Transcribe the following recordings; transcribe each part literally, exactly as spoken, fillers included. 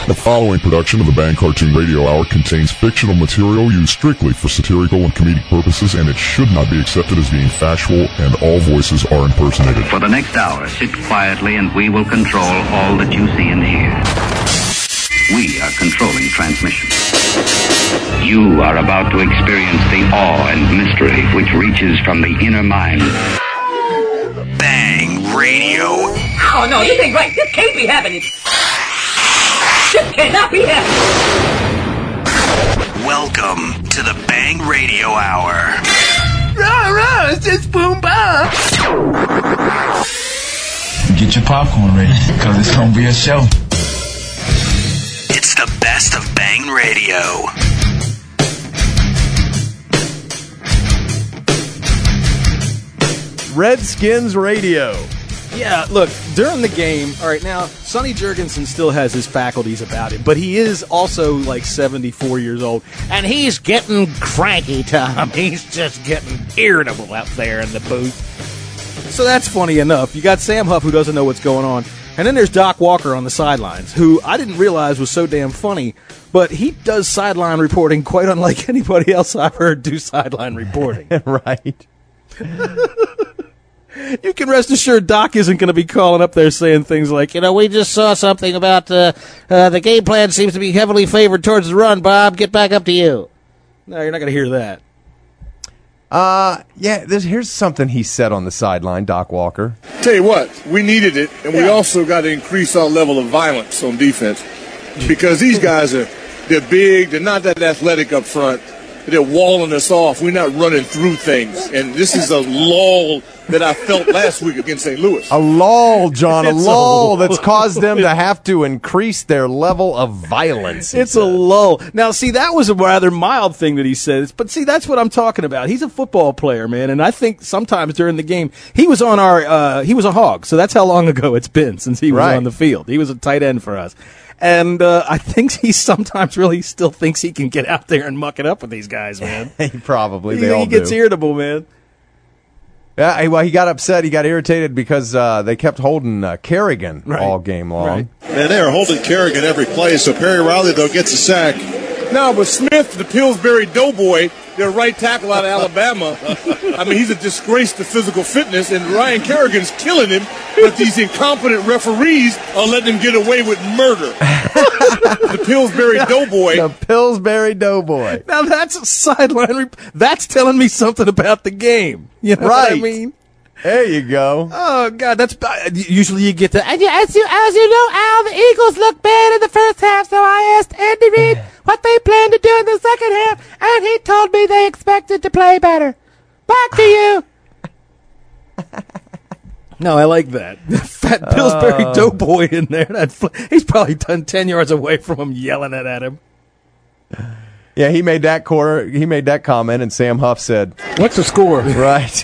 The following production of the Bang Cartoon Radio Hour contains fictional material used strictly for satirical and comedic purposes, and it should not be accepted as being factual, and all voices are impersonated. For the next hour, sit quietly and we will control all that you see and hear. We are controlling transmission. You are about to experience the awe and mystery which reaches from the inner mind. Bang Radio. Oh, no, this ain't right. This can't be happening. This cannot be happening. Welcome to the Bang Radio Hour. Rah, rah, it's just boom bop. Get your popcorn ready, because it's going to be a show. It's the best of Bang Radio. Redskins Radio. Yeah, look, during the game, all right, now, Sonny Jurgensen still has his faculties about him, but he is also like seventy-four years old, and he's getting cranky, Tom. He's just getting irritable out there in the booth. So that's funny enough. You got Sam Huff, who doesn't know what's going on, and then there's Doc Walker on the sidelines, who I didn't realize was so damn funny, but he does sideline reporting quite unlike anybody else I've heard do sideline reporting. Right. You can rest assured Doc isn't going to be calling up there saying things like, you know, we just saw something about uh, uh, the game plan seems to be heavily favored towards the run, Bob. Get back up to you. No, you're not going to hear that. Uh, yeah, there's, here's something he said on the sideline, Doc Walker. Tell you what, we needed it, and yeah. we also got to increase our level of violence on defense because these guys are, they're big, they're not that athletic up front. They're walling us off. We're not running through things. And this is a lull that I felt last week against Saint Louis. A lull, John, a it's lull a that's caused them to have to increase their level of violence. It's said. a lull. Now, see, that was a rather mild thing that he said. But, see, that's what I'm talking about. He's a football player, man. And I think sometimes during the game, he was on our, uh, he was a hog. So that's how long ago it's been since he was right. on the field. He was a tight end for us. And uh, I think he sometimes really still thinks he can get out there and muck it up with these guys, man. he probably. He, they all he gets do. irritable, man. Yeah, well, he got upset. He got irritated because uh, they kept holding uh, Kerrigan right. all game long. Right. Man, they are holding Kerrigan every play, so Perry Riley, though, gets a sack. No, but Smith, the Pillsbury Doughboy, their right tackle out of Alabama, I mean, he's a disgrace to physical fitness, and Ryan Kerrigan's killing him, but these incompetent referees are letting him get away with murder. The Pillsbury Doughboy. The Pillsbury Doughboy. Now, that's a sideline. Rep- that's telling me something about the game. You know right. what I mean? There you go. Oh, God, that's uh, usually you get to, as you, as you, as you know, Al, the Eagles looked bad in the first half, so I asked Andy Reid what they plan to do in the second half, and he told me they expected to play better. Back to you. No, I like that. Fat Pillsbury uh, Doughboy in there. That fl- he's probably done ten yards away from him, yelling it at him. Yeah, he made that quarter. He made that comment, and Sam Huff said, "What's the score?" Right.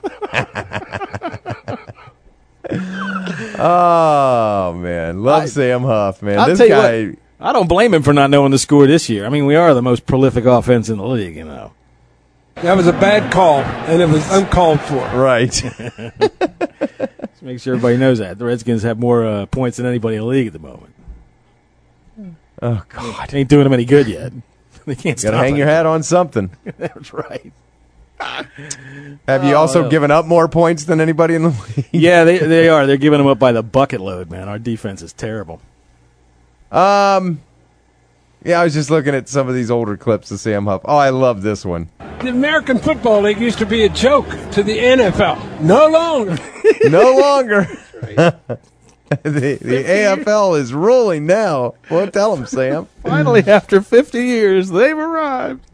Oh man, love I, Sam Huff, man. I'll this tell guy. You what, I don't blame him for not knowing the score this year. I mean, we are the most prolific offense in the league, you know. That was a bad call, and it was uncalled for. Right. Just make sure everybody knows that the Redskins have more uh, points than anybody in the league at the moment. Oh God, they ain't doing them any good yet. They can't. Got to hang your hat on something. That's right. Have you oh, also no. given up more points than anybody in the league? Yeah, they they are. They're giving them up by the bucket load, man. Our defense is terrible. Um, yeah, I was just looking at some of these older clips of Sam Huff. Oh, I love this one. The American Football League used to be a joke to the N F L. No longer. No longer. the the A F L is ruling now. Well, tell them, Sam. Finally, after fifty years, they've arrived.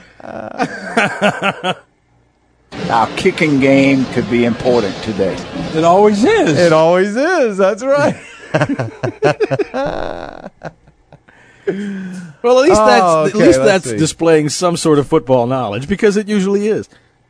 Uh. Our kicking game could be important today. It always is. It always is. That's right. Well, at least oh, that's okay, at least that's see. displaying some sort of football knowledge, because it usually is.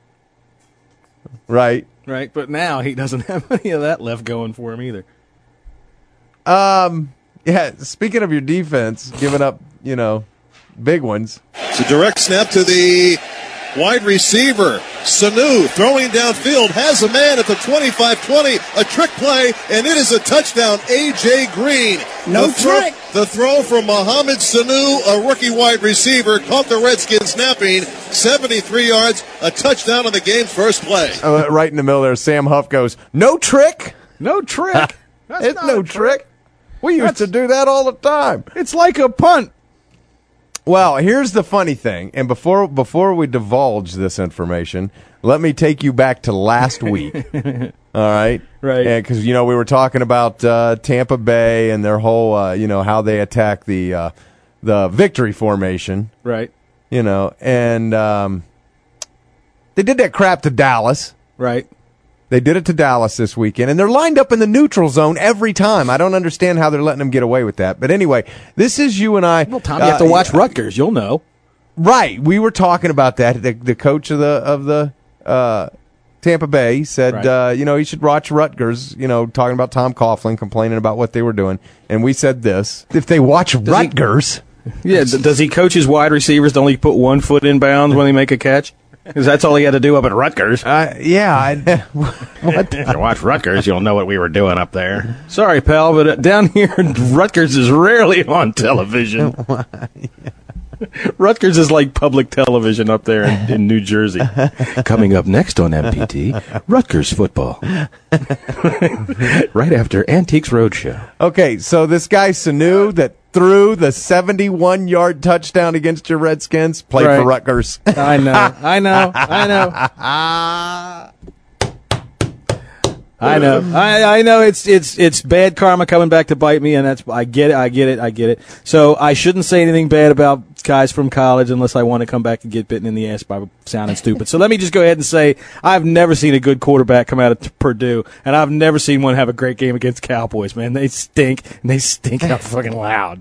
Right. Right. But now he doesn't have any of that left going for him either. Um. Yeah. Speaking of your defense, giving up, you know, big ones. It's a direct snap to the wide receiver. Sanu throwing downfield, has a man at the twenty-five twenty, a trick play, and it is a touchdown. A J. Green. No the throw, trick. The throw from Mohamed Sanu, a rookie wide receiver, caught the Redskins napping, seventy-three yards, a touchdown on the game's first play. Uh, right in the middle there, Sam Huff goes, no trick. No trick. That's it's not no a trick. trick. We used That's, to do that all the time. It's like a punt. Well, here's the funny thing, and before before we divulge this information, let me take you back to last week. All right, right? Because you know we were talking about uh, Tampa Bay and their whole, uh, you know, how they attack the uh, the victory formation, right? You know, and um, they did that crap to Dallas, right? They did it to Dallas this weekend, and they're lined up in the neutral zone every time. I don't understand how they're letting them get away with that. But anyway, this is you and I. Well, Tom, you have to watch uh, Rutgers. You'll know. Right. We were talking about that. The, the coach of the of the uh, Tampa Bay said, right. uh, you know, he should watch Rutgers, you know, talking about Tom Coughlin, complaining about what they were doing. And we said this. If they watch does Rutgers. He, yeah, does he coach his wide receivers to only put one foot in bounds when they make a catch? Because that's all he had to do up at Rutgers. Uh, yeah. I, what? If you watch Rutgers, you'll know what we were doing up there. Sorry, pal, but uh, down here, Rutgers is rarely on television. Rutgers is like public television up there in, in New Jersey. Coming up next on M P T, Rutgers football. Right after Antiques Roadshow. Okay, so this guy Sanu that threw the seventy-one-yard touchdown against your Redskins played right. for Rutgers. I know, I know, I know. I know, I, I know. It's it's it's bad karma coming back to bite me, and that's I get it, I get it, I get it. So I shouldn't say anything bad about guys from college unless I want to come back and get bitten in the ass by sounding stupid. So let me just go ahead and say I've never seen a good quarterback come out of Purdue, and I've never seen one have a great game against Cowboys. Man, they stink, and they stink out fucking loud.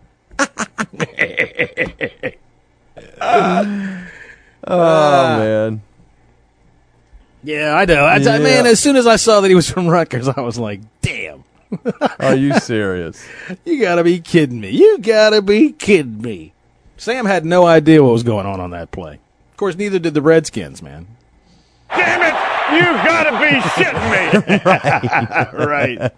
uh, oh man. Yeah, I know. I, yeah. Man, as soon as I saw that he was from Rutgers, I was like, damn. Are you serious? You gotta be kidding me. You gotta be kidding me. Sam had no idea what was going on on that play. Of course, neither did the Redskins, man. Damn it! You gotta be shitting me. Right.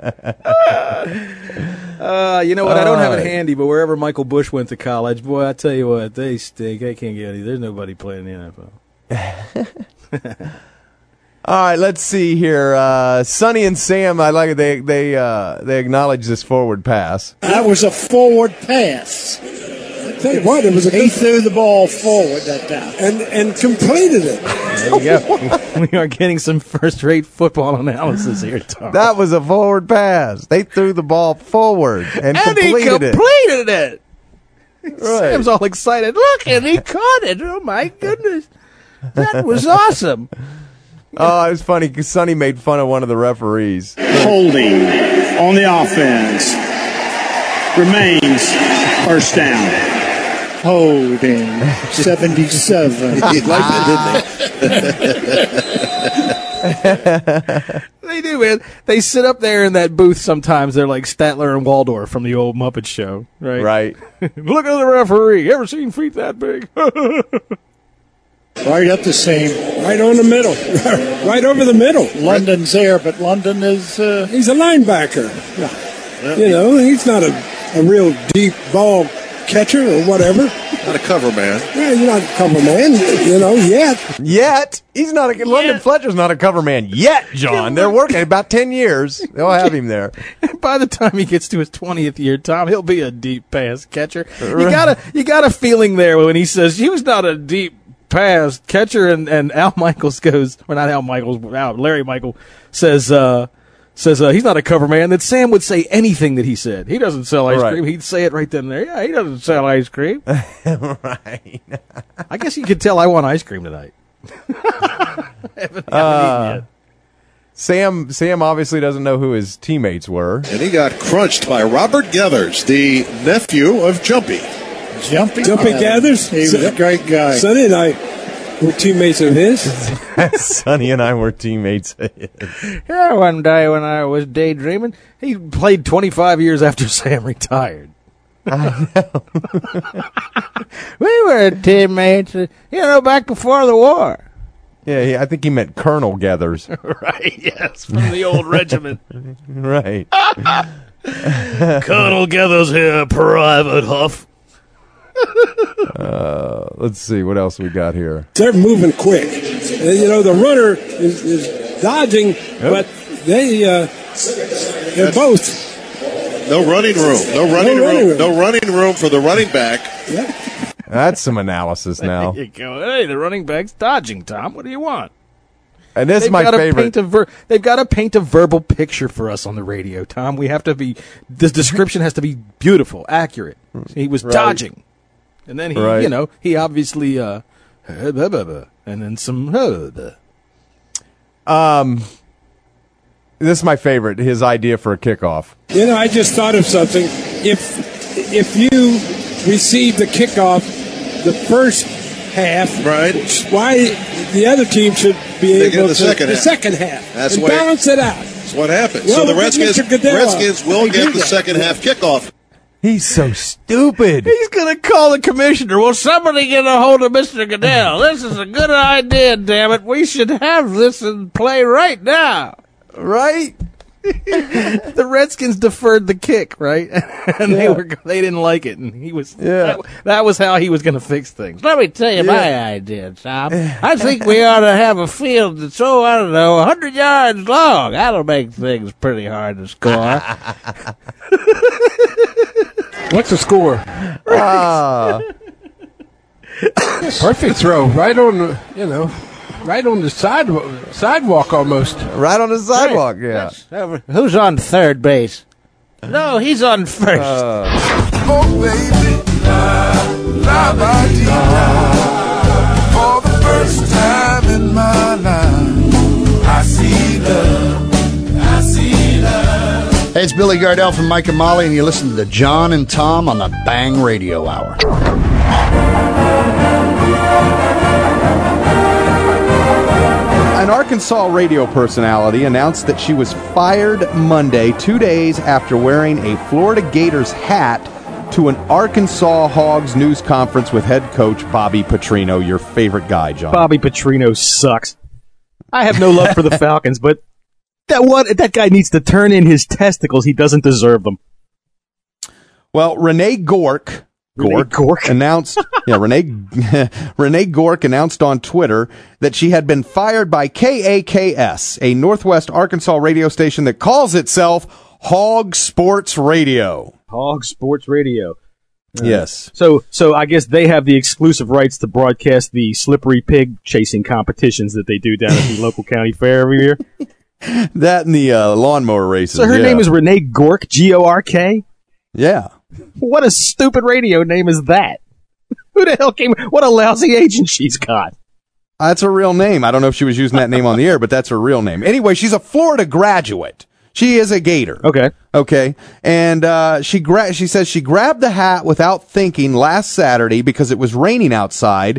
uh, you know what? I don't have it handy, but wherever Michael Bush went to college, boy, I tell you what, they stink. They can't get any. There's nobody playing in the N F L. All right, let's see here. Uh, Sonny and Sam, I like it. They they uh, they acknowledge this forward pass. That was a forward pass. I tell you what, it was a he threw the ball forward that time and and completed it. There you go. We are getting some first-rate football analysis here, Tom. That was a forward pass. They threw the ball forward and, and completed he completed it. it. Right. Sam's all excited. Look, and he caught it. Oh my goodness, that was awesome. Oh, it was funny because Sonny made fun of one of the referees. Holding on the offense remains first down. Holding seventy-seven. He liked it, didn't they? They do, man. They sit up there in that booth sometimes. They're like Statler and Waldorf from the old Muppet Show, right? Right. Look at the referee. Ever seen feet that big? Right up the same. Right on the middle. Right over the middle. London's there, but London is... Uh, he's a linebacker. Yeah. You know, he's not a, a real deep ball catcher or whatever. Not a cover man. Yeah, you're not a cover man, you know, yet. Yet? He's not a... London yet. Fletcher's not a cover man yet, John. They're working about ten years. They'll have him there. By the time he gets to his twentieth year, Tom, he'll be a deep pass catcher. You got a, you got a feeling there when he says, he was not a deep pass catcher, and, and Al Michaels goes, or not Al Michaels, Al, Larry Michael says, uh, says uh, he's not a cover man, that Sam would say anything that he said. He doesn't sell ice right. cream. He'd say it right then and there. Yeah, he doesn't sell ice cream. Right. I guess you could tell I want ice cream tonight. haven't, haven't uh, yet. Sam Sam obviously doesn't know who his teammates were. And he got crunched by Robert Gathers, the nephew of Jumpy. Jumpy, Jumpy Gathers? He was a great guy. Sonny and I were teammates of his. Sonny and I were teammates of his. Yeah, one day when I was daydreaming, he played twenty-five years after Sam retired. I know. We were teammates, you know, back before the war. Yeah, he, I think he meant Colonel Gathers. Right, yes, from the old regiment. Right. Colonel Gathers here, Private Huff. uh, let's see, what else we got here? They're moving quick. And, you know, the runner is, is dodging, yep. but they, uh, they're both. No running room. No running, no running room. room. No running room for the running back. Yep. That's some analysis now. There you go. Hey, the running back's dodging, Tom. What do you want? And this is my favorite. Ver- they've got to paint a verbal picture for us on the radio, Tom. We have to be. The description has to be beautiful, accurate. He was right. dodging, and then he, right. you know, he obviously, uh, and then some. Um, this is my favorite. His idea for a kickoff. You know, I just thought of something. If if you receive the kickoff. The first half, right? Why the other team should be they able the to second the half. second half That's and what balance it out. That's what happens. Well, so the Redskins, Redskins will get the that. second half kickoff. He's so stupid. He's going to call the commissioner. Will somebody get a hold of Mister Goodell? This is a good idea, damn it. We should have this in play right now. Right? The Redskins deferred the kick, right? And yeah. they were they didn't like it, and he was yeah. that, that was how he was going to fix things. Let me tell you yeah. my idea, Tom. I think we ought to have a field that's oh I don't know a hundred yards long. That'll make things pretty hard to score. What's the score? Uh. Perfect throw, right on the you know. Right on the sidewalk, sidewalk almost. Right on the sidewalk, right. yeah. That's, who's on third base? No, he's on first. Uh. Oh, baby, la, la, la, la. For the first time in my life, I see love, I see love. Hey, it's Billy Gardell from Mike and Molly, and you listen to John and Tom on the Bang Radio Hour. An Arkansas radio personality announced that she was fired Monday, two days after wearing a Florida Gators hat to an Arkansas Hogs news conference with head coach Bobby Petrino, your favorite guy, John. Bobby Petrino sucks. I have no love for the Falcons, but that what that guy needs to turn in his testicles. He doesn't deserve them. Well, Renee Gork... Gork, Gork announced, yeah, Renee Renee Gork announced on Twitter that she had been fired by K A K S, a Northwest Arkansas radio station that calls itself Hog Sports Radio. Hog Sports Radio. Uh, yes. So, so I guess they have the exclusive rights to broadcast the slippery pig chasing competitions that they do down at the local county fair every year. That and the uh, lawnmower races. So her yeah. name is Renee Gork, G O R K. Yeah. What a stupid radio name is that? Who the hell came? What a lousy agent she's got. That's her real name. I don't know if she was using that name on the air, but that's her real name. Anyway, she's a Florida graduate. She is a Gator. Okay. Okay. And uh, she gra- she says she grabbed the hat without thinking last Saturday because it was raining outside,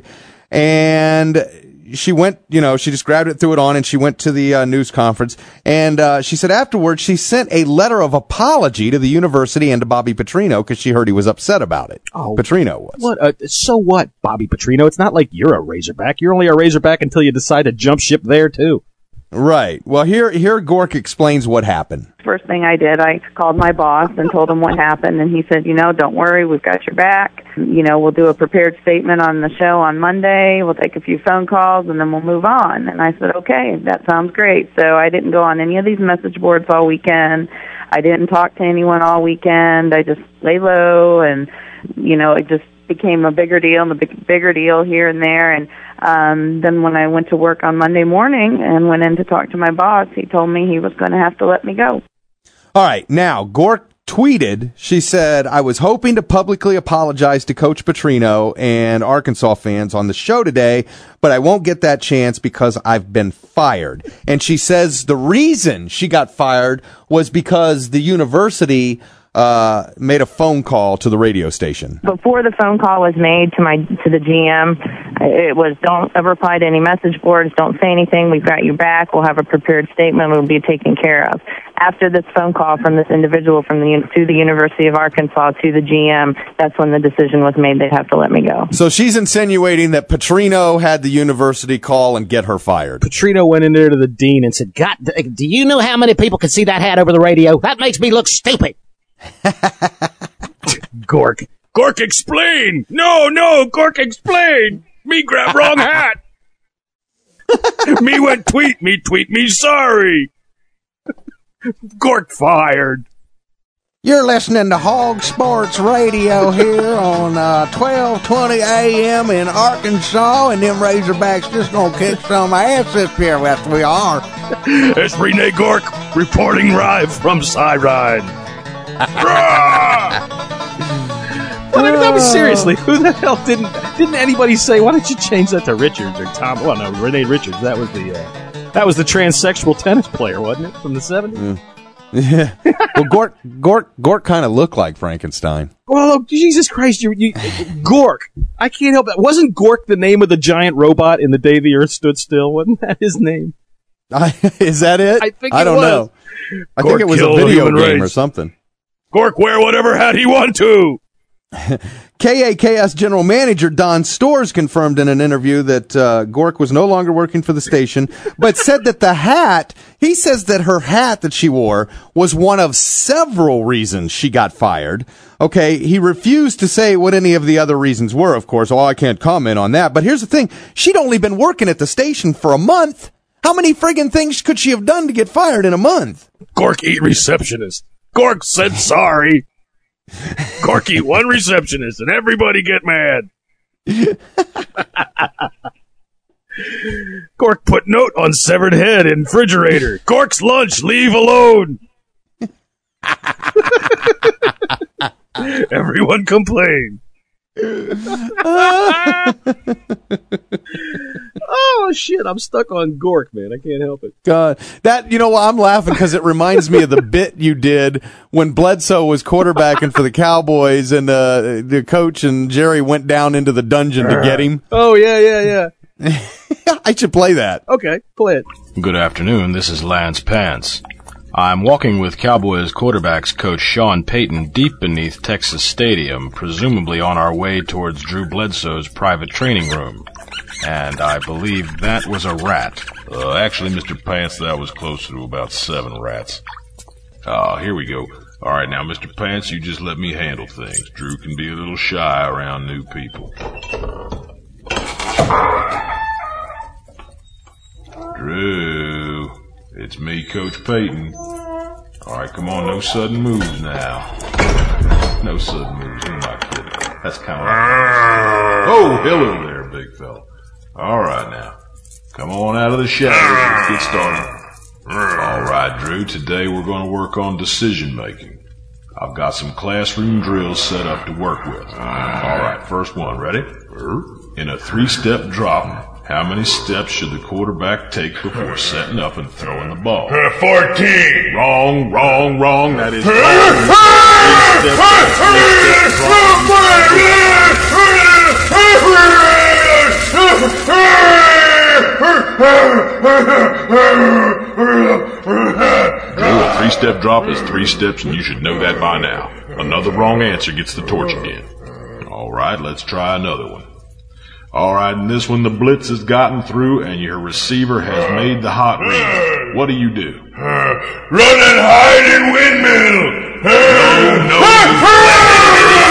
and she went, you know, she just grabbed it, threw it on, and she went to the uh, news conference. And uh, she said afterwards she sent a letter of apology to the university and to Bobby Petrino because she heard he was upset about it. Oh, Petrino was. What? Uh, so what, Bobby Petrino? It's not like you're a Razorback. You're only a Razorback until you decide to jump ship there, too. Right. Well, here, here Gork explains what happened. First thing I did, I called my boss and told him what happened, and he said, you know, don't worry, we've got your back. You know, we'll do a prepared statement on the show on Monday. We'll take a few phone calls, and then we'll move on. And I said, okay, that sounds great. So I didn't go on any of these message boards all weekend. I didn't talk to anyone all weekend. I just lay low, and, you know, it just became a bigger deal and a big, bigger deal here and there. And um, then when I went to work on Monday morning and went in to talk to my boss, he told me he was going to have to let me go. All right. Now, Gork tweeted, she said, I was hoping to publicly apologize to Coach Petrino and Arkansas fans on the show today, but I won't get that chance because I've been fired. And she says the reason she got fired was because the university uh made a phone call to the radio station. Before the phone call was made to my to the G M, It was, don't reply to any message boards, don't say anything, we've got your back, we'll have a prepared statement, we'll be taken care of. After this phone call from this individual from the to the University of Arkansas to the G M, that's when the decision was made they'd have to let me go. So she's insinuating that Petrino had the university call and get her fired. Petrino went in there to the dean and said, God, do you know how many people can see that hat over the radio? That makes me look stupid. Gork. Gork, explain! No, no, Gork, explain! Me grab wrong hat! Me went tweet me, tweet me sorry! Gork fired! You're listening to Hog Sports Radio here on uh, twelve twenty a.m. in Arkansas, and them Razorbacks just gonna kick some ass this year. Yes, we are. It's Renee Gork reporting live from Cyride. Well, I mean, I mean, seriously, who the hell didn't didn't anybody say, why don't you change that to Richards or Tom? Well, no, Renee Richards. That was the uh, that was the transsexual tennis player, wasn't it, from the seventies? Mm. Yeah. Well, Gork Gork Gork kind of looked like Frankenstein. Well, oh, Jesus Christ, you, you Gork. I can't help it. Wasn't Gork the name of the giant robot in The Day the Earth Stood Still? Wasn't that his name? I, is that it? I think I it don't was. know. I Gork think it was a killed video human game race. or something. Gork wear whatever hat he want to. K A K S General Manager Don Stores confirmed in an interview that uh, Gork was no longer working for the station, but said that the hat, he says that her hat that she wore was one of several reasons she got fired. Okay, he refused to say what any of the other reasons were, of course. Oh, I can't comment on that. But here's the thing. She'd only been working at the station for a month. How many friggin' things could she have done to get fired in a month? Gork eat receptionist. Gork said sorry. Gork eat one receptionist and everybody get mad. Gork put note on severed head in refrigerator. Gork's lunch, leave alone. Everyone complained. Oh, shit, I'm stuck on Gork, man. I can't help it. God, that, you know, I'm laughing because it reminds me of the bit you did when Bledsoe was quarterbacking for the Cowboys and uh, the coach and Jerry went down into the dungeon to get him. Oh, yeah, yeah, yeah. I should play that. Okay, play it. Good afternoon, this is Lance Pants. I'm walking with Cowboys quarterbacks coach Sean Payton deep beneath Texas Stadium, presumably on our way towards Drew Bledsoe's private training room. And I believe that was a rat. Uh, actually, Mister Pants, that was closer to about seven rats. Ah, here we go. All right, now, Mister Pants, you just let me handle things. Drew can be a little shy around new people. Drew, it's me, Coach Payton. All right, come on, no sudden moves now. No sudden moves, who am I kidding? That's kind of like... Oh, hello there, big fella. All right, now. Come on out of the shadows. Let's get started. All right, Drew, today we're going to work on decision making. I've got some classroom drills set up to work with. All right, first one, ready? In a three-step drop, how many steps should the quarterback take before setting up and throwing the ball? fourteen. Wrong, wrong, wrong. That is Drew, a three-step drop is three steps, and you should know that by now. Another wrong answer gets the torch again. All right, let's try another one. All right, in this one, the blitz has gotten through, and your receiver has made the hot read. What do you do? Run and hide in windmill. No, no.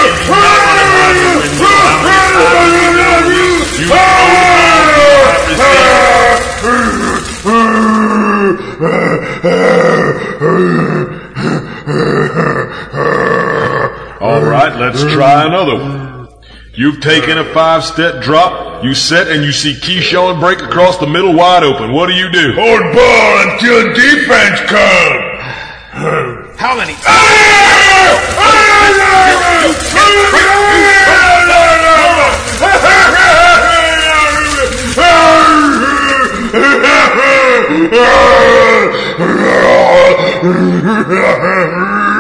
All right, let's try another one. You've taken a five-step drop, you set, and you see Keyshawn break across the middle wide open. What do you do? Hold ball until defense comes. How many?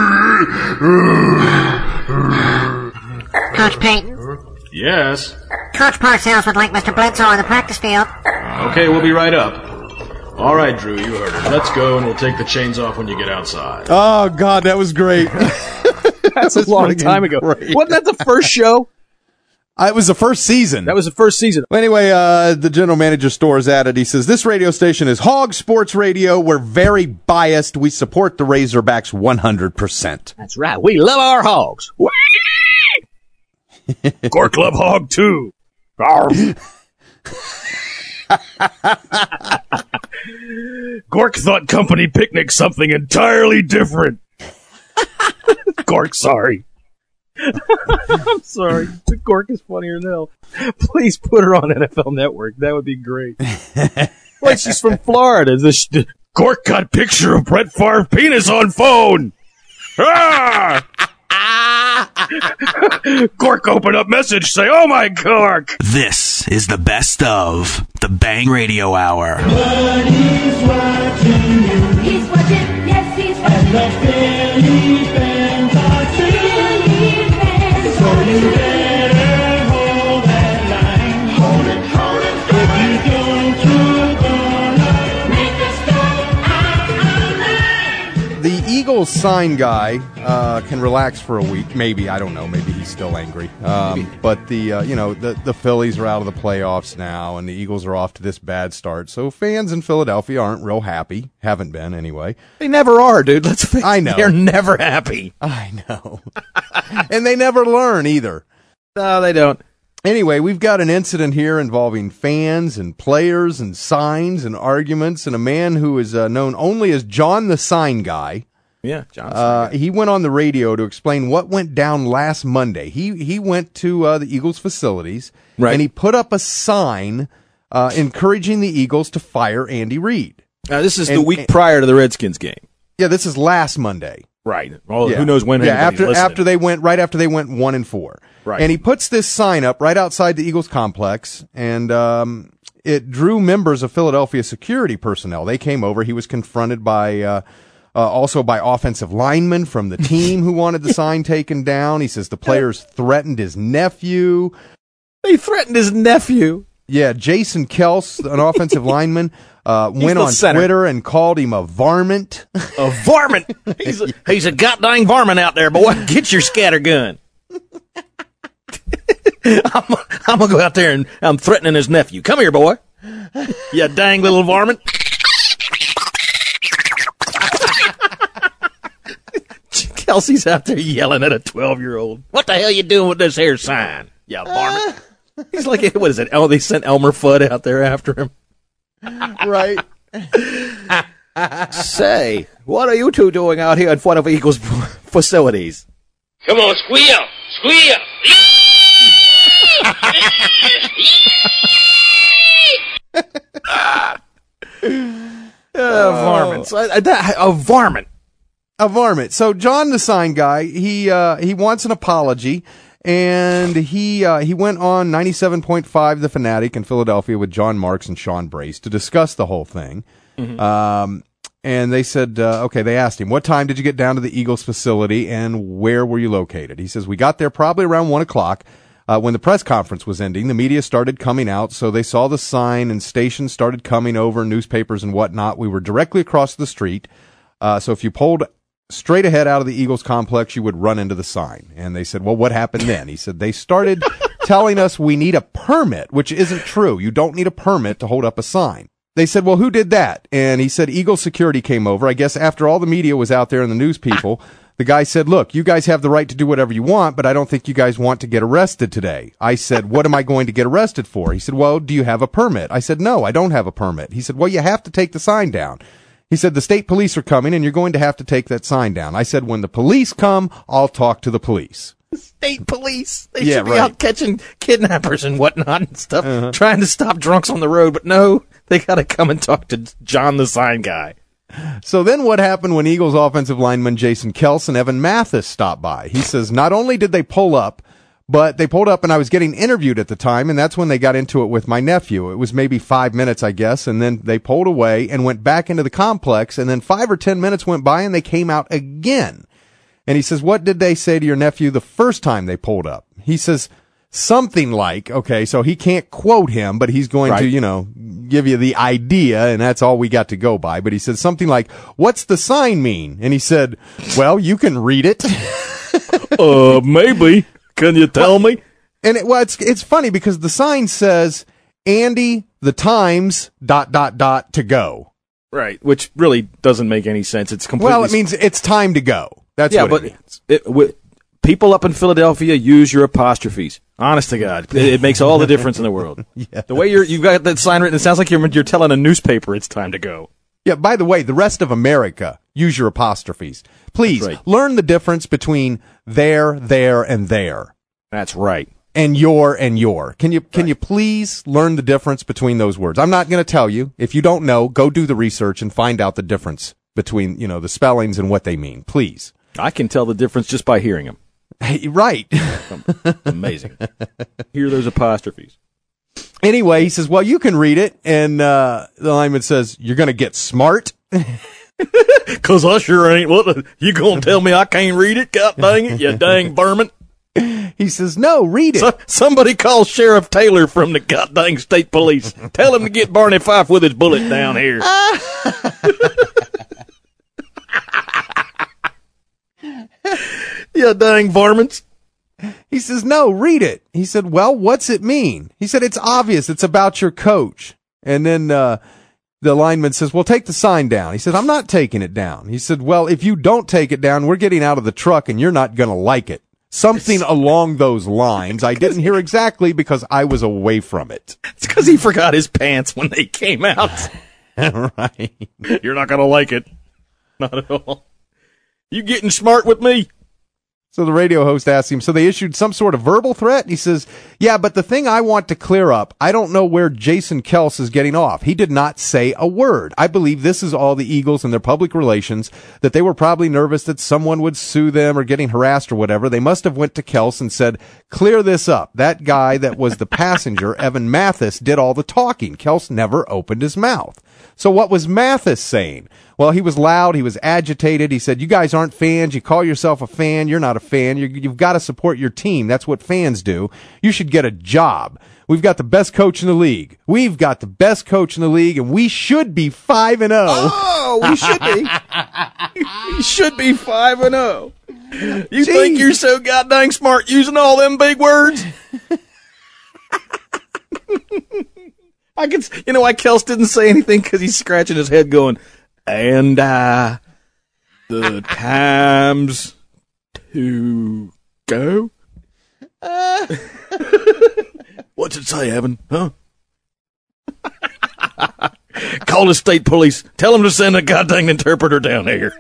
Coach Payton? Yes? Coach Parcells would like Mister Bledsoe on the practice field. Okay, we'll be right up. All right, Drew, you heard her. Let's go, and we'll take the chains off when you get outside. Oh, God, that was great. That's a long time ago. Great. Wasn't that the first show? Uh, it was the first season. That was the first season. Well, anyway, uh, the general manager stores added, he says, this radio station is Hog Sports Radio. We're very biased. We support the Razorbacks one hundred percent. That's right. We love our hogs. Gork love hog, too. Gork thought company picnic something entirely different. Gork, sorry. I'm sorry. Gork is funnier than hell. Please put her on N F L Network. That would be great. Like she's from Florida. The sh- Gork got picture of Brett Favre penis on phone. Ah! Gork open up message, say, oh my Gork. This is the best of the Bang Radio Hour. But he's watching you. He's watching, yes, he's watching. And the Philly fans are singing. So you better hold that line. Hold it, hold it, hold it. If you don't, you're gonna make a stop out of line. The Eagles sign guy uh, can relax for a week. Maybe, I don't know. Maybe he's still angry. Um, but the uh, you know the the Phillies are out of the playoffs now, and the Eagles are off to this bad start. So fans in Philadelphia aren't real happy. Haven't been anyway. They never are, dude. Let's face it. I know. They're never happy. I know. And they never learn either. No, they don't. Anyway, we've got an incident here involving fans and players and signs and arguments, and a man who is uh, known only as John the Sign Guy. Yeah, John. Uh, he went on the radio to explain what went down last Monday. He he went to uh, the Eagles facilities, right. and he put up a sign uh, encouraging the Eagles to fire Andy Reid. Now, this is and, the week and, prior to the Redskins game. Yeah, this is last Monday. Right. Well, yeah. who knows when? Yeah, after listening. after they went right after they went one and four. Right. And he puts this sign up right outside the Eagles complex, and um, it drew members of Philadelphia security personnel. They came over. He was confronted by. Uh, Uh, also by offensive linemen from the team who wanted the sign taken down. He says the players threatened his nephew. They threatened his nephew. Yeah, Jason Kels, an offensive lineman, uh, went on center. Twitter and called him a varmint. A varmint? He's a, he's a goddamn varmint out there, boy. Get your scatter gun. I'm, I'm going to go out there and I'm threatening his nephew. Come here, boy. You dang little varmint. Kelsey's out there yelling at a twelve-year-old. What the hell you doing with this here sign? Yeah, varmint. He's like, what is it? Oh, they sent Elmer Fudd out there after him. Right. Say, what are you two doing out here in front of Eagles facilities? Come on, squeal! Squeal! uh, varmints. Uh, that, a varmint. A varmint. So John the Sign Guy, he uh, he wants an apology, and he uh, he went on ninety-seven point five The Fanatic in Philadelphia with John Marks and Sean Brace to discuss the whole thing. Mm-hmm. Um, and they said, uh, okay, they asked him, what time did you get down to the Eagles facility, and where were you located? He says, we got there probably around one o'clock. Uh, when the press conference was ending, the media started coming out, so they saw the sign, and stations started coming over, newspapers and whatnot. We were directly across the street, uh, so if you pulled straight ahead out of the Eagles complex, you would run into the sign. And they said, well, what happened then? He said, they started telling us we need a permit, which isn't true. You don't need a permit to hold up a sign. They said, well, who did that? And he said, Eagle security came over. I guess after all the media was out there and the news people, the guy said, look, you guys have the right to do whatever you want, but I don't think you guys want to get arrested today. I said, what am I going to get arrested for? He said, well, do you have a permit? I said, no, I don't have a permit. He said, well, you have to take the sign down. He said, the state police are coming and you're going to have to take that sign down. I said, when the police come, I'll talk to the police. State police. They yeah, should be right. out catching kidnappers and whatnot and stuff, uh-huh. trying to stop drunks on the road. But no, they got to come and talk to John the Sign Guy. So then what happened when Eagles offensive lineman Jason Kels and Evan Mathis stopped by? He says, not only did they pull up, but they pulled up and I was getting interviewed at the time, and that's when they got into it with my nephew. It was maybe five minutes, I guess, and then they pulled away and went back into the complex, and then five or ten minutes went by and they came out again. And he says, what did they say to your nephew the first time they pulled up? He says, something like, okay, so he can't quote him, but he's going Right. to, you know, give you the idea, and that's all we got to go by. But he said something like, what's the sign mean? And he said, well, you can read it. uh, maybe. Can you tell well, me? And it, well, it's, it's funny because the sign says, Andy, the times, dot, dot, dot, to go. Right, which really doesn't make any sense. It's completely... Well, it means it's time to go. That's yeah, what but it means. It, wi- people up in Philadelphia use your apostrophes. Honest to God, it, it makes all the difference in the world. Yes. The way you're, you've got that sign written, it sounds like you're, you're telling a newspaper it's time to go. Yeah, by the way, the rest of America, use your apostrophes. Please, That's right. learn the difference between there, there, and there. That's right. And your and your. Can you can you please learn the difference between those words? I'm not going to tell you. If you don't know, go do the research and find out the difference between, you know, the spellings and what they mean. Please. I can tell the difference just by hearing them. Hey, right. Amazing. Hear those apostrophes. Anyway, he says, well, you can read it. And uh, the lineman says, you're going to get smart? Because I sure ain't. What? You going to tell me I can't read it? God dang it, you dang vermin. He says, no, read it. So, somebody call Sheriff Taylor from the goddamn state police. Tell him to get Barney Fife with his bullet down here. You dang varmints. He says, no, read it. He said, well, what's it mean? He said, it's obvious. It's about your coach. And then uh, the lineman says, well, take the sign down. He said, I'm not taking it down. He said, well, if you don't take it down, we're getting out of the truck and you're not going to like it. Something along those lines. I didn't hear exactly because I was away from it. It's because he forgot his pants when they came out. Right. You're not going to like it. Not at all. You getting smart with me? So the radio host asked him, so they issued some sort of verbal threat? He says, yeah, but the thing I want to clear up, I don't know where Jason Kels is getting off. He did not say a word. I believe this is all the Eagles and their public relations, that they were probably nervous that someone would sue them or getting harassed or whatever. They must have went to Kels and said, clear this up. That guy that was the passenger, Evan Mathis, did all the talking. Kels never opened his mouth. So what was Mathis saying? Well, he was loud. He was agitated. He said, you guys aren't fans. You call yourself a fan. You're not a fan. You're, you've got to support your team. That's what fans do. You should get a job. We've got the best coach in the league. We've got the best coach in the league, and we should be five and oh. Oh, we should be. We should be five and oh. You Jeez. think you're so goddamn smart using all them big words? I can, you know why Kels didn't say anything? Because he's scratching his head going, and uh, the times to go? Uh. What's it say, Evan? Huh? Call the state police. Tell them to send a goddamn interpreter down here.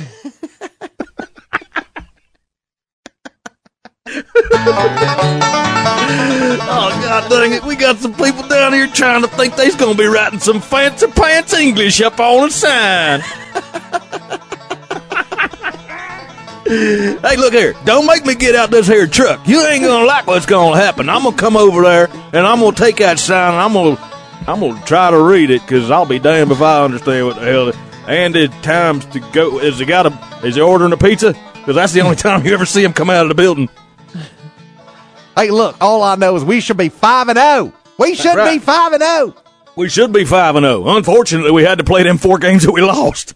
Oh, God dang it. We got some people down here trying to think they's going to be writing some fancy pants English up on a sign. Hey, look here. Don't make me get out this here truck. You ain't going to like what's going to happen. I'm going to come over there, and I'm going to take that sign, and I'm going to I'm gonna try to read it, because I'll be damned if I understand what the hell it is. And it's times to go. Is he got a, is he ordering a pizza? Because that's the only time you ever see him come out of the building. Hey, look, all I know is we should be five and oh. We should Right. be five and oh. We should be five and oh. Unfortunately, we had to play them four games that we lost.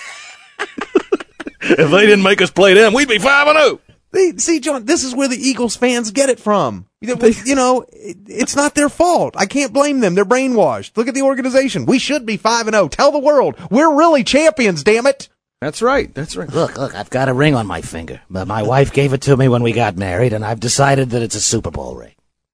If they didn't make us play them, we'd be five and oh. See, see, John, this is where the Eagles fans get it from. You know, you know, it, it's not their fault. I can't blame them. They're brainwashed. Look at the organization. We should be five and oh. Tell the world we're really champions. Damn it. That's right. That's right. Look, look, I've got a ring on my finger, but my wife gave it to me when we got married, and I've decided that it's a Super Bowl ring.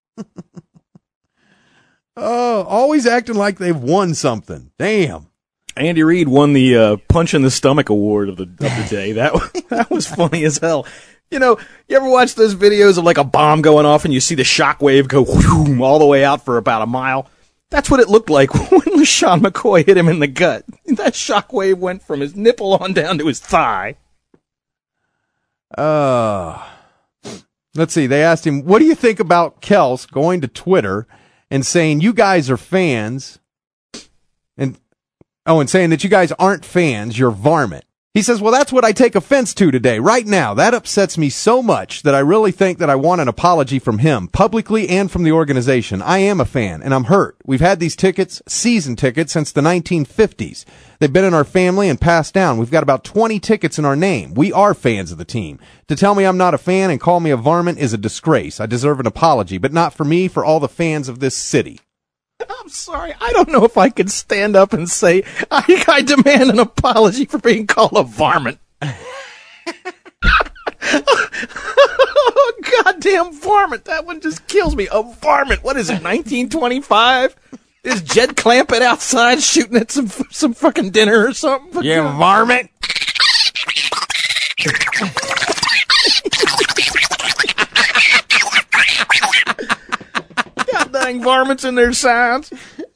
Oh, always acting like they've won something. Damn. Andy Reid won the uh, Punch in the Stomach award of the of the day. That that was funny as hell. You know, you ever watch those videos of like a bomb going off and you see the shockwave go whoom, all the way out for about a mile? That's what it looked like when LeSean McCoy hit him in the gut. That shockwave went from his nipple on down to his thigh. Uh, let's see. They asked him, what do you think about Kels going to Twitter and saying you guys are fans and, oh, and saying that you guys aren't fans, you're varmint. He says, well, that's what I take offense to today, right now. That upsets me so much that I really think that I want an apology from him, publicly and from the organization. I am a fan, and I'm hurt. We've had these tickets, season tickets, since the nineteen fifties. They've been in our family and passed down. We've got about twenty tickets in our name. We are fans of the team. To tell me I'm not a fan and call me a varmint is a disgrace. I deserve an apology, but not for me, for all the fans of this city. I'm sorry. I don't know if I can stand up and say, I, I demand an apology for being called a varmint. Oh, goddamn varmint. That one just kills me. A varmint. What is it, nineteen twenty-five? Is Jed Clampett outside shooting at some some fucking dinner or something? You varmint. God dang varmints in their signs.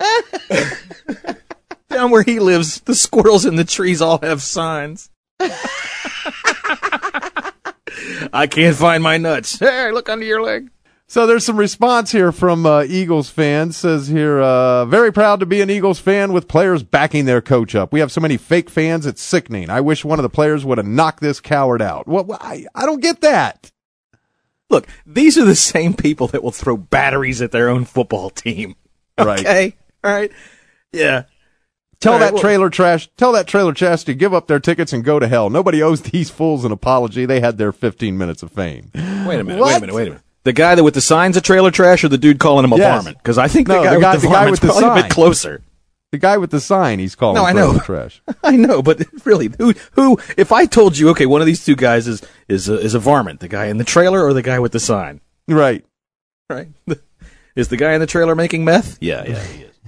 Down where he lives, the squirrels in the trees all have signs. I can't find my nuts. Hey, look under your leg. So there's some response here from uh, Eagles fans. Says here, uh, very proud to be an Eagles fan with players backing their coach up. We have so many fake fans, it's sickening. I wish one of the players would have knocked this coward out. Well, I, I don't get that. Look, these are the same people that will throw batteries at their own football team. Right. Okay? All right? Yeah. Tell All right, that well- trailer trash, tell that trailer trash to give up their tickets and go to hell. Nobody owes these fools an apology. They had their fifteen minutes of fame. Wait a minute, What? wait a minute, wait a minute. The guy that with the signs of trailer trash or the dude calling him a Yes. varmint? Because I think the No, guy, the guy- with the, the guy varmint's with the probably a sign. bit closer. The guy with the sign, he's calling No, I trailer know. trash. I know, but really, who, who, if I told you, okay, one of these two guys is, is a, is a varmint, the guy in the trailer or the guy with the sign? Right. Right. Is the guy in the trailer making meth? Yeah, yeah, he is.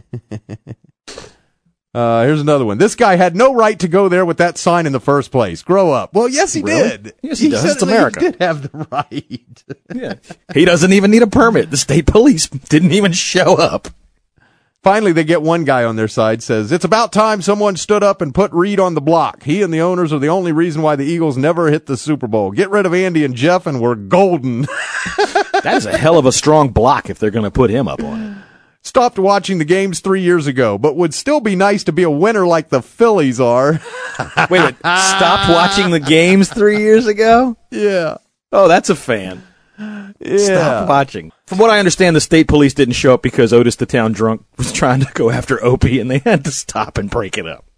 Uh, here's another one. This guy had no right to go there with that sign in the first place. Grow up. Well, yes, he Really? did. Yes, he does. It's certainly America. did have the right. Yeah. He doesn't even need a permit. The state police didn't even show up. Finally, they get one guy on their side, says, it's about time someone stood up and put Reed on the block. He and the owners are the only reason why the Eagles never hit the Super Bowl. Get rid of Andy and Jeff and we're golden. That is a hell of a strong block if they're going to put him up on it. Stopped watching the games three years ago, but would still be nice to be a winner like the Phillies are. Wait a minute. Stopped watching the games three years ago? Yeah. Oh, that's a fan. Yeah. Stop watching. From what I understand, the state police didn't show up because Otis the Town Drunk was trying to go after Opie, and they had to stop and break it up.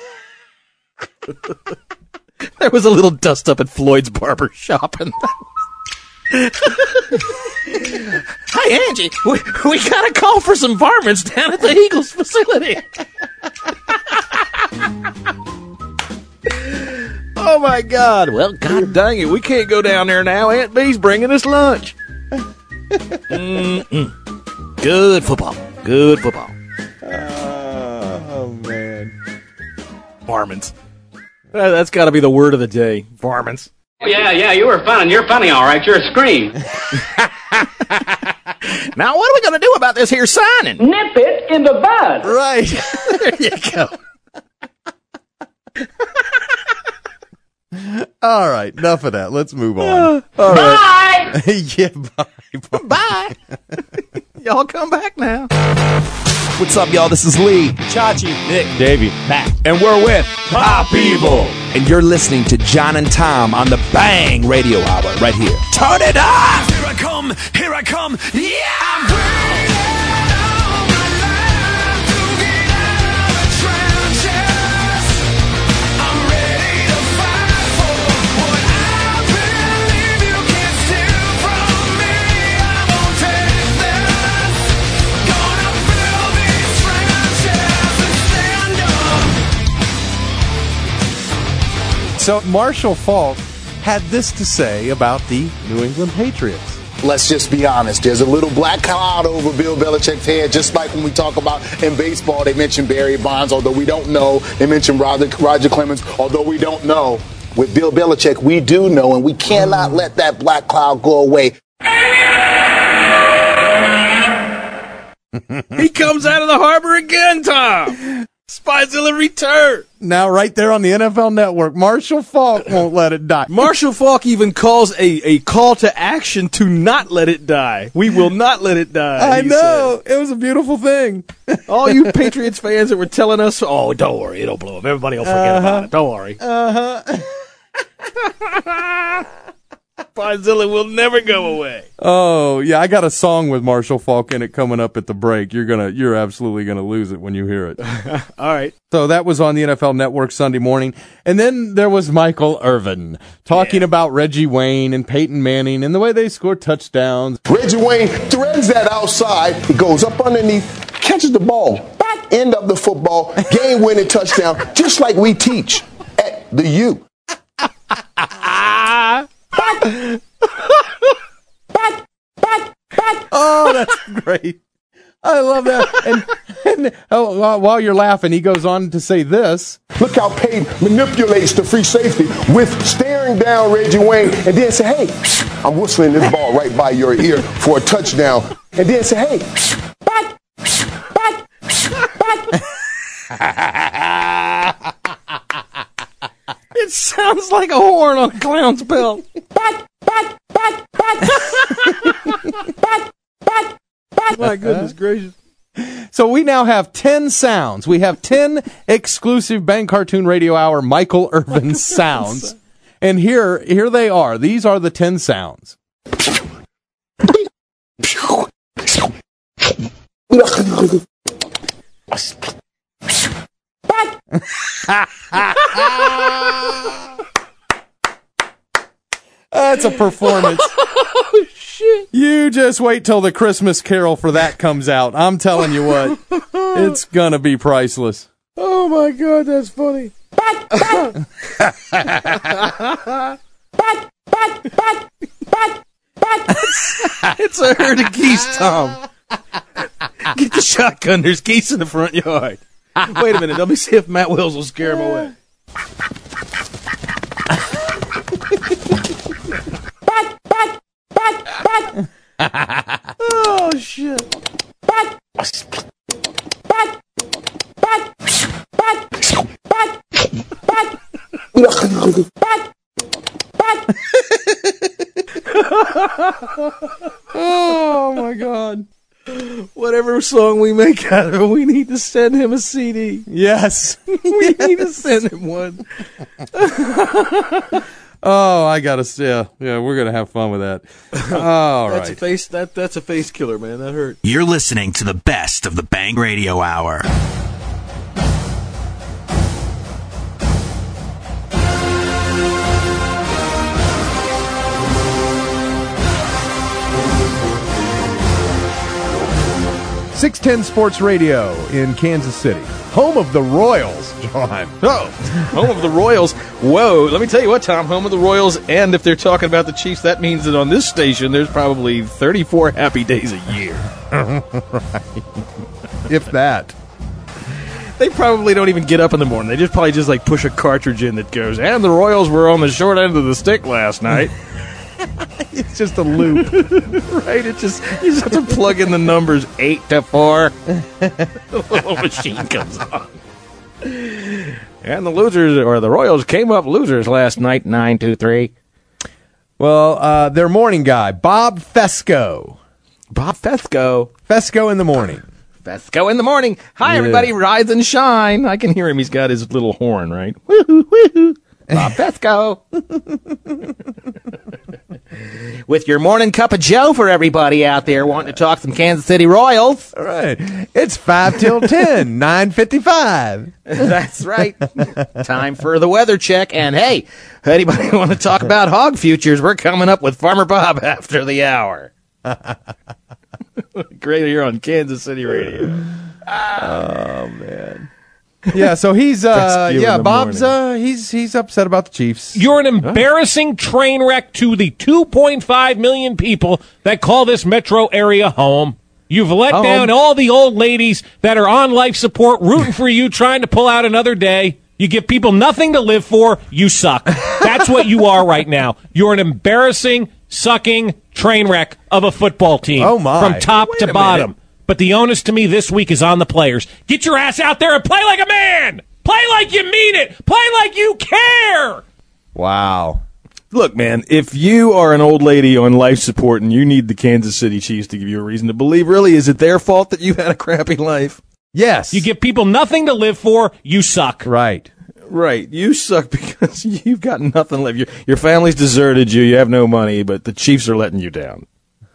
There was a little dust up at Floyd's barber shop, and hi, Angie. We, we got a call for some varmints down at the Eagles facility. Oh, my God. Well, God dang it. We can't go down there now. Aunt Bee's bringing us lunch. Mm-mm. Good football. Good football. Oh, man. Varmints. Uh, that's got to be the word of the day. Varmints. Oh, yeah, yeah, you were fun. You're funny, all right. You're a scream. Now, what are we going to do about this here signing? Nip it in the bud. Right. There you go. All right, enough of that. Let's move on. All right. Bye. Yeah, bye. Bye. Bye. Y'all come back now. What's up, y'all? This is Lee. Chachi, Nick, Davey. Matt. And we're with Pop Evil. And you're listening to John and Tom on the Bang Radio Hour right here. Turn it up! Here I come, here I come, yeah! I'm waiting all my life to get out of the trenches. I'm ready to fight for what I believe you can steal from me. I won't take this. Gonna build these trenches and stand up. So Marshall Faulk had this to say about the New England Patriots. Let's just be honest. There's a little black cloud over Bill Belichick's head, just like when we talk about in baseball, they mention Barry Bonds, although we don't know. They mention Roger, Roger Clemens, although we don't know. With Bill Belichick, we do know, and we cannot let that black cloud go away. He comes out of the harbor again, Tom. Spyzilla return. Now, right there on the N F L Network, Marshall Faulk won't let it die. Marshall Faulk even calls a, a call to action to not let it die. We will not let it die. I know. Said. It was a beautiful thing. All you Patriots fans that were telling us, oh, don't worry, it'll blow up. Everybody will forget uh-huh. about it. Don't worry. Uh-huh. Spyzilla will never go away. Oh, yeah, I got a song with Marshall Faulk in it coming up at the break. You're gonna, you're absolutely gonna lose it when you hear it. All right. So that was on the N F L Network Sunday morning. And then there was Michael Irvin talking yeah. about Reggie Wayne and Peyton Manning and the way they scored touchdowns. Reggie Wayne threads that outside. He goes up underneath, catches the ball, back end of the football, game-winning touchdown, just like we teach at the U. Oh, that's great. I love that. And, and oh, while you're laughing, he goes on to say this. Look how Peyton manipulates the free safety with staring down Reggie Wayne and then say, hey, I'm whistling this ball right by your ear for a touchdown. And then say, hey, back, back, back. It sounds like a horn on a clown's belt. Back, back, back, back. Back, back, back. My goodness gracious. So we now have ten sounds. We have ten exclusive Bang Cartoon Radio Hour Michael Irvin sounds. And here, here they are. These are the ten sounds. That's a performance. Oh, shit. You just wait till the Christmas Carol for that comes out. I'm telling you what, it's gonna be priceless. Oh my God, that's funny. It's a herd of geese, Tom. Get the shotgun. There's geese in the front yard. Wait a minute. Let me see if Matt Wills will scare him away. Oh, shit. Oh, my God. Whatever song we make out of it, we need to send him a C D. Yes. we yes. need to send him one. Oh, I gotta see. Yeah, yeah, we're gonna have fun with that. All that's right. A face, that, that's a face killer, man. That hurt. You're listening to the best of the Bang Radio Hour. six ten Sports Radio in Kansas City. Home of the Royals, John. Oh, home of the Royals. Whoa, let me tell you what, Tom, home of the Royals, and if they're talking about the Chiefs, that means that on this station there's probably thirty-four happy days a year. Right. If that. They probably don't even get up in the morning. They just probably just like push a cartridge in that goes, and the Royals were on the short end of the stick last night. It's just a loop. Right? It just you just have to plug in the numbers eight to four. The little machine comes on. And the losers or the Royals came up losers last night, nine two three. Well, uh, their morning guy, Bob Fesco. Bob Fesco. Fesco in the morning. Fesco in the morning. Hi, yeah. everybody, rise and shine. I can hear him. He's got his little horn, right? Woohoo, woohoo. Bob Fesco. With your morning cup of Joe for everybody out there wanting to talk some Kansas City Royals. All right. It's five till ten, nine fifty-five. That's right. Time for the weather check. And hey, anybody want to talk about hog futures? We're coming up with Farmer Bob after the hour. Great here on Kansas City Radio. Oh, man. Yeah, so he's uh yeah, Bob's uh he's he's upset about the Chiefs. You're an embarrassing train wreck to the two point five million people that call this metro area home. You've let home. down all the old ladies that are on life support rooting for you trying to pull out another day. You give people nothing to live for. You suck. That's what you are right now. You're an embarrassing, sucking train wreck of a football team. Oh my. From top Wait to a bottom. minute. But the onus to me this week is on the players. Get your ass out there and play like a man. Play like you mean it. Play like you care. Wow. Look, man, if you are an old lady on life support and you need the Kansas City Chiefs to give you a reason to believe, really, is it their fault that you had a crappy life? Yes. You give people nothing to live for, you suck. Right. Right. You suck because you've got nothing left. Your, your family's deserted you. You have no money, but the Chiefs are letting you down.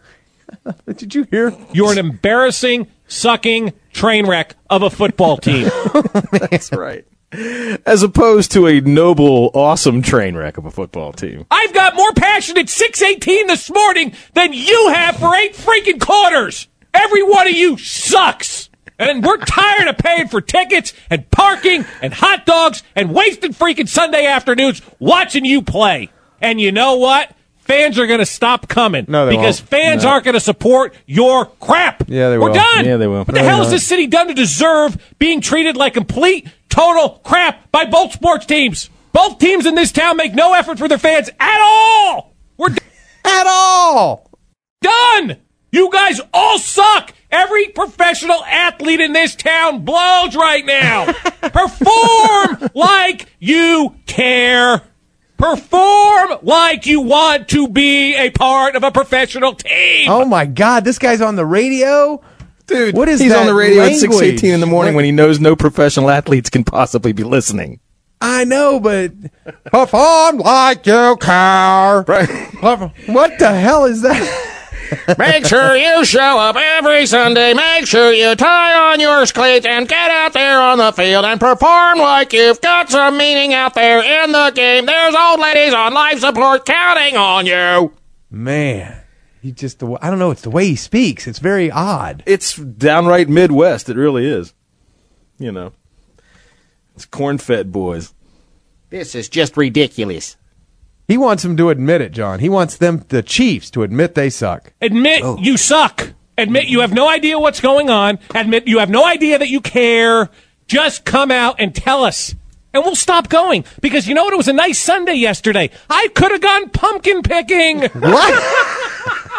Did you hear? You're an embarrassing, sucking train wreck of a football team. That's right. As opposed to a noble, awesome train wreck of a football team. I've got more passion at six eighteen this morning than you have for eight freaking quarters. Every one of you sucks. And we're tired of paying for tickets and parking and hot dogs and wasted freaking Sunday afternoons watching you play. And you know what? Fans are going to stop coming. No, they because won't. fans No. aren't going to support your crap. Yeah, they We're will. done. Yeah, they will. What the No, hell they has won't. this city done to deserve being treated like complete, total crap by both sports teams? Both teams in this town make no effort for their fans at all. We're d- At all. done. You guys all suck. Every professional athlete in this town blows right now. Perform like you care. Perform like you want to be a part of a professional team. Oh, my God. This guy's on the radio? Dude, what is he's that on the radio language? at six eighteen in the morning What- when he knows no professional athletes can possibly be listening. I know, but perform like you care. Right. What the hell is that? Make sure you show up every Sunday. Make sure you tie on your cleats and get out there on the field and perform like you've got some meaning out there in the game. There's old ladies on life support counting on you. Man, he just, the, I don't know, it's the way he speaks. It's very odd. It's downright Midwest. It really is. You know, it's corn-fed boys. This is just ridiculous. He wants them to admit it, John. He wants them, the Chiefs, to admit they suck. Admit Oh. you suck. Admit you have no idea what's going on. Admit you have no idea that you care. Just come out and tell us. And we'll stop going. Because you know what? It was a nice Sunday yesterday. I could have gone pumpkin picking. What?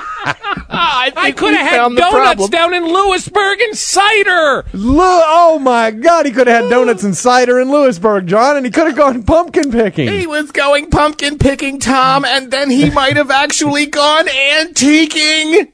I, I could have had donuts down in Lewisburg and cider. Lu- oh, my God. He could have had donuts and cider in Lewisburg, John, and he could have gone pumpkin picking. He was going pumpkin picking, Tom, and then he might have actually gone antiquing.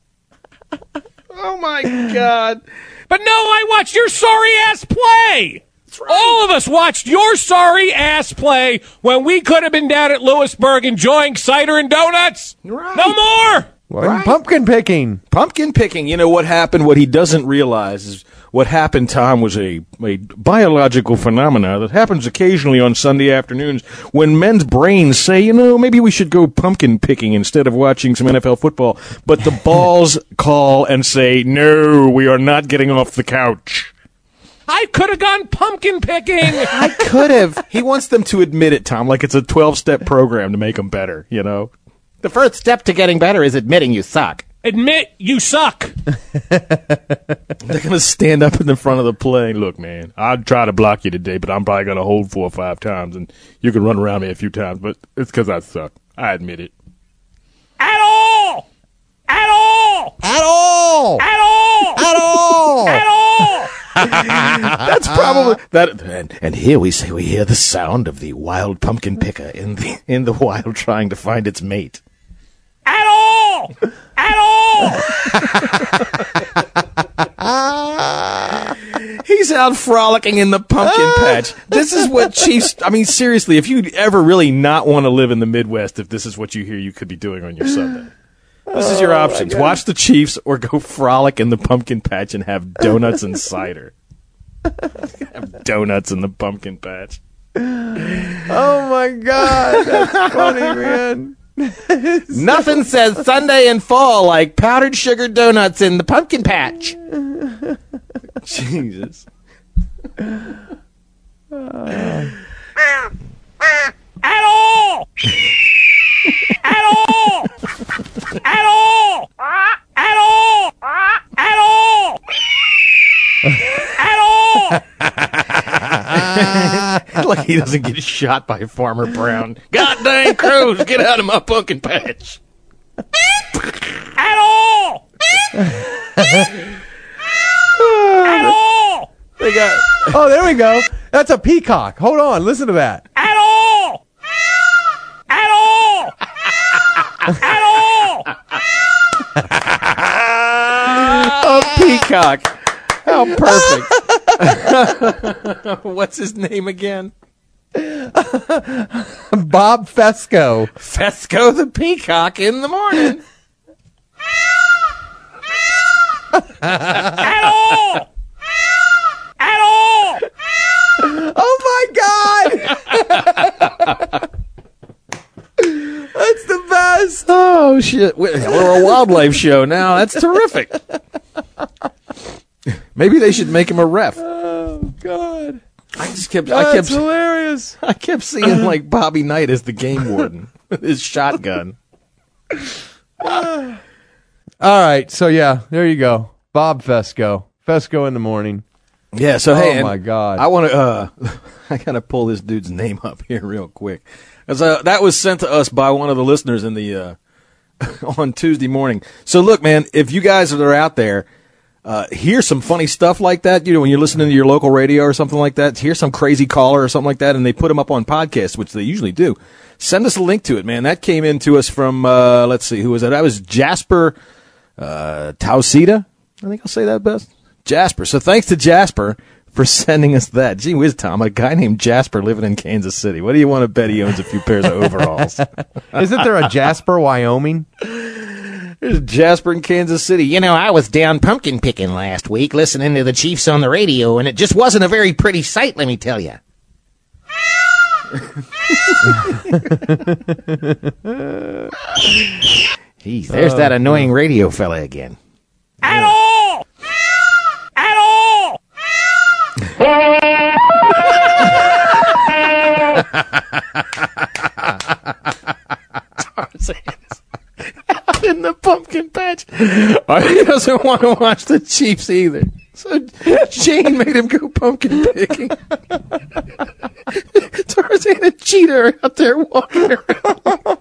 Oh, my God. But no, I watched your sorry ass play. All of us watched your sorry ass play when we could have been down at Lewisburg enjoying cider and donuts. Right. No more. Well, Right. pumpkin picking. Pumpkin picking. You know what happened? What he doesn't realize is what happened, Tom, was a, a biological phenomena that happens occasionally on Sunday afternoons when men's brains say, you know, maybe we should go pumpkin picking instead of watching some N F L football. But the balls call and say, no, we are not getting off the couch. I could have gone pumpkin picking. I could have. He wants them to admit it, Tom, like it's a twelve-step program to make them better, you know? The first step to getting better is admitting you suck. Admit you suck. They're going to stand up in the front of the plane. Look, man, I'll try to block you today, but I'm probably going to hold four or five times, and you can run around me a few times, but it's because I suck. I admit it. At all. At all. At all. At all. At all. At all. That's probably that. And, and here we say we hear the sound of the wild pumpkin picker in the in the wild trying to find its mate. At all. At all. He's out frolicking in the pumpkin patch. This is what Chiefs. I mean, seriously, if you ever really not want to live in the Midwest, if this is what you hear you could be doing on your Sunday. This is your options. Watch the Chiefs or go frolic in the pumpkin patch and have donuts and cider. Have donuts in the pumpkin patch. Oh, my God. That's funny, man. Nothing says Sunday in fall like powdered sugar donuts in the pumpkin patch. Jesus. At all. At all. At all. At all. At all. At all. Like he doesn't get shot by Farmer Brown. God dang crows, get out of my pumpkin patch. At all. Oh, there we go. That's a peacock. Hold on. Listen to that. At all! At all! At all! A peacock. How perfect. What's his name again? Bob Fesco. Fesco the peacock in the morning. At all! At all! Oh my God! That's the best. Oh shit! We're a wildlife show now. That's terrific. Maybe they should make him a ref. Oh God! I just kept. That's I kept hilarious. I kept seeing like Bobby Knight as the game warden with his shotgun. All right, so yeah, there you go, Bob Fesco. Fesco in the morning. Yeah. So hey, oh and my God, I want to. Uh, I gotta pull this dude's name up here real quick. As uh, that was sent to us by one of the listeners in the uh, on Tuesday morning. So look, man, if you guys that are out there, uh, hear some funny stuff like that. You know, when you're listening to your local radio or something like that, hear some crazy caller or something like that, and they put them up on podcasts, which they usually do. Send us a link to it, man. That came in to us from uh, let's see, who was that? That was Jasper uh, Tausida. I think I'll say that best. Jasper. So thanks to Jasper for sending us that. Gee whiz, Tom, a guy named Jasper living in Kansas City. What do you want to bet he owns a few pairs of overalls? Isn't there a Jasper, Wyoming? There's Jasper in Kansas City. You know, I was down pumpkin picking last week listening to the Chiefs on the radio, and it just wasn't a very pretty sight, let me tell you. Jeez, there's Oh, that annoying radio fella again. At all! At all! Out in the pumpkin patch. He doesn't want to watch the Chiefs either. So Shane made him go pumpkin picking. Tarzan and Cheetah are out there walking around.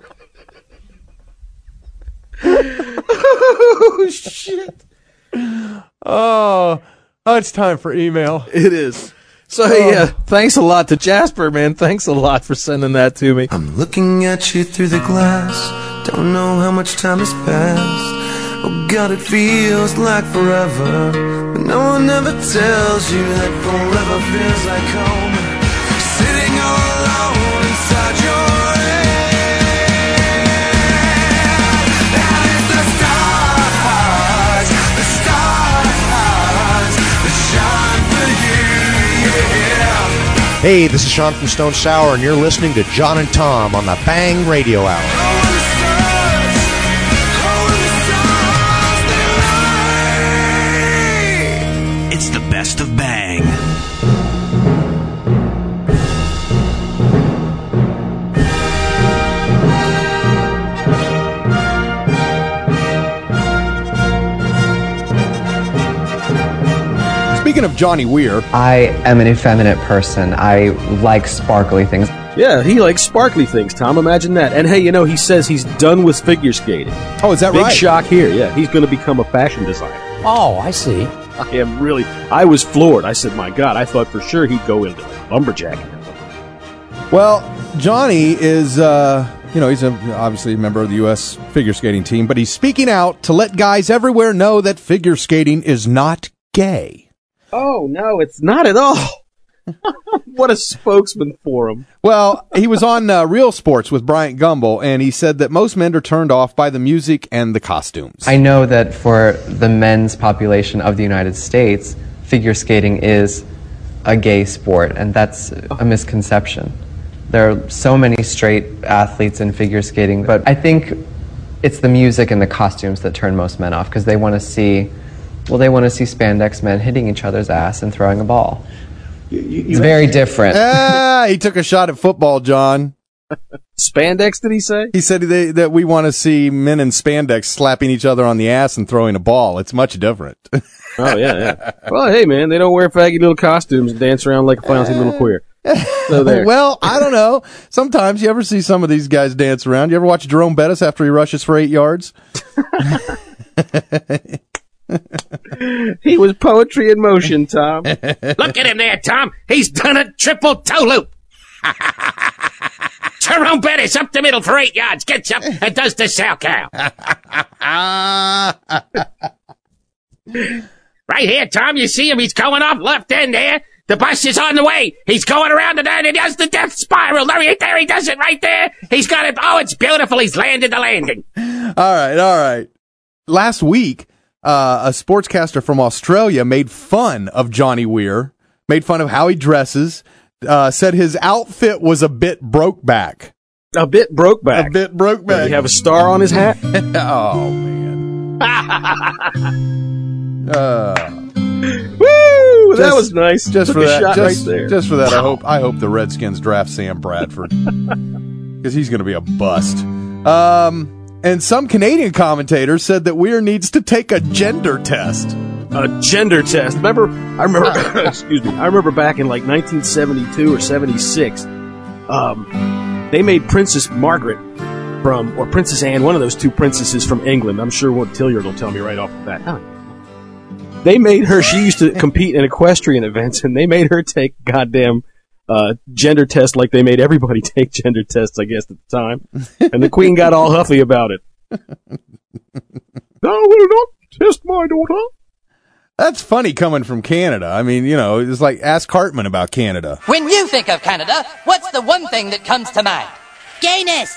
Oh, shit. Oh, oh, it's time for email. It is. So, hey, yeah, thanks a lot to Jasper, man. Thanks a lot for sending that to me. I'm looking at you through the glass. Don't know how much time has passed. Oh God, it feels like forever. But no one ever tells you that forever feels like home. Sitting all alone inside your head. And it's the stars, the stars that shine for you, yeah. Hey, this is Sean from Stone Sour, and you're listening to John and Tom on the Bang Radio Hour. It's the best of Bang. Speaking of Johnny Weir, I am an effeminate person. I like sparkly things. Yeah, he likes sparkly things, Tom. Imagine that. And hey, you know, he says he's done with figure skating. Oh, is that Big right? Big shock here. Yeah, he's going to become a fashion designer. Oh, I see. I am really, I was floored. I said, my God, I thought for sure he'd go into lumberjacking. Well, Johnny is, uh, you know, he's a, obviously a member of the U S figure skating team, but he's speaking out to let guys everywhere know that figure skating is not gay. Oh, no, it's not at all. What a spokesman for him. Well, he was on uh, Real Sports with Bryant Gumbel, and he said that most men are turned off by the music and the costumes. I know that for the men's population of the United States, figure skating is a gay sport, and that's a misconception. There are so many straight athletes in figure skating, but I think it's the music and the costumes that turn most men off, because they want to see, well, they want to see spandex men hitting each other's ass and throwing a ball. You, you, it's very different. Ah, he took a shot at football, John. Spandex, did he say? He said they, that we want to see men in spandex slapping each other on the ass and throwing a ball. It's much different. Oh, yeah, yeah. Well, hey, man, they don't wear faggy little costumes and dance around like a fancy little queer. So there. Well, I don't know. Sometimes you ever see some of these guys dance around. You ever watch Jerome Bettis after he rushes for eight yards? He was poetry in motion, Tom. Look at him there, Tom. He's done a triple toe loop. Jerome Bettis up the middle for eight yards. Gets up and does the sow cow. Right here, Tom. You see him. He's going off left end there. The bus is on the way. He's going around and he does the death spiral. There he, there he does it right there. He's got it. Oh, it's beautiful. He's landed the landing. All right, all right. Last week, uh, a sportscaster from Australia made fun of Johnny Weir, made fun of how he dresses, uh, said his outfit was a bit broke back. A bit broke back. A bit broke back. Did he have a star on his hat? Oh, man. uh... Woo! That Just- was nice. Just Took for a that, shot just, right there. just for that, I hope I hope the Redskins draft Sam Bradford because he's going to be a bust. Um, and some Canadian commentators said that Weir needs to take a gender test. A gender test. Remember? I remember. excuse me. I remember back in like nineteen seventy-two or seventy-six. Um, they made Princess Margaret from, or Princess Anne, one of those two princesses from England. I'm sure what Tilliard will tell me right off the bat. Huh. They made her, she used to compete in equestrian events, and they made her take goddamn uh, gender test like they made everybody take gender tests, I guess, at the time. And the Queen got all huffy about it. Thou will not test my daughter. That's funny coming from Canada. I mean, you know, it's like ask Cartman about Canada. When you think of Canada, what's the one thing that comes to mind? Gayness.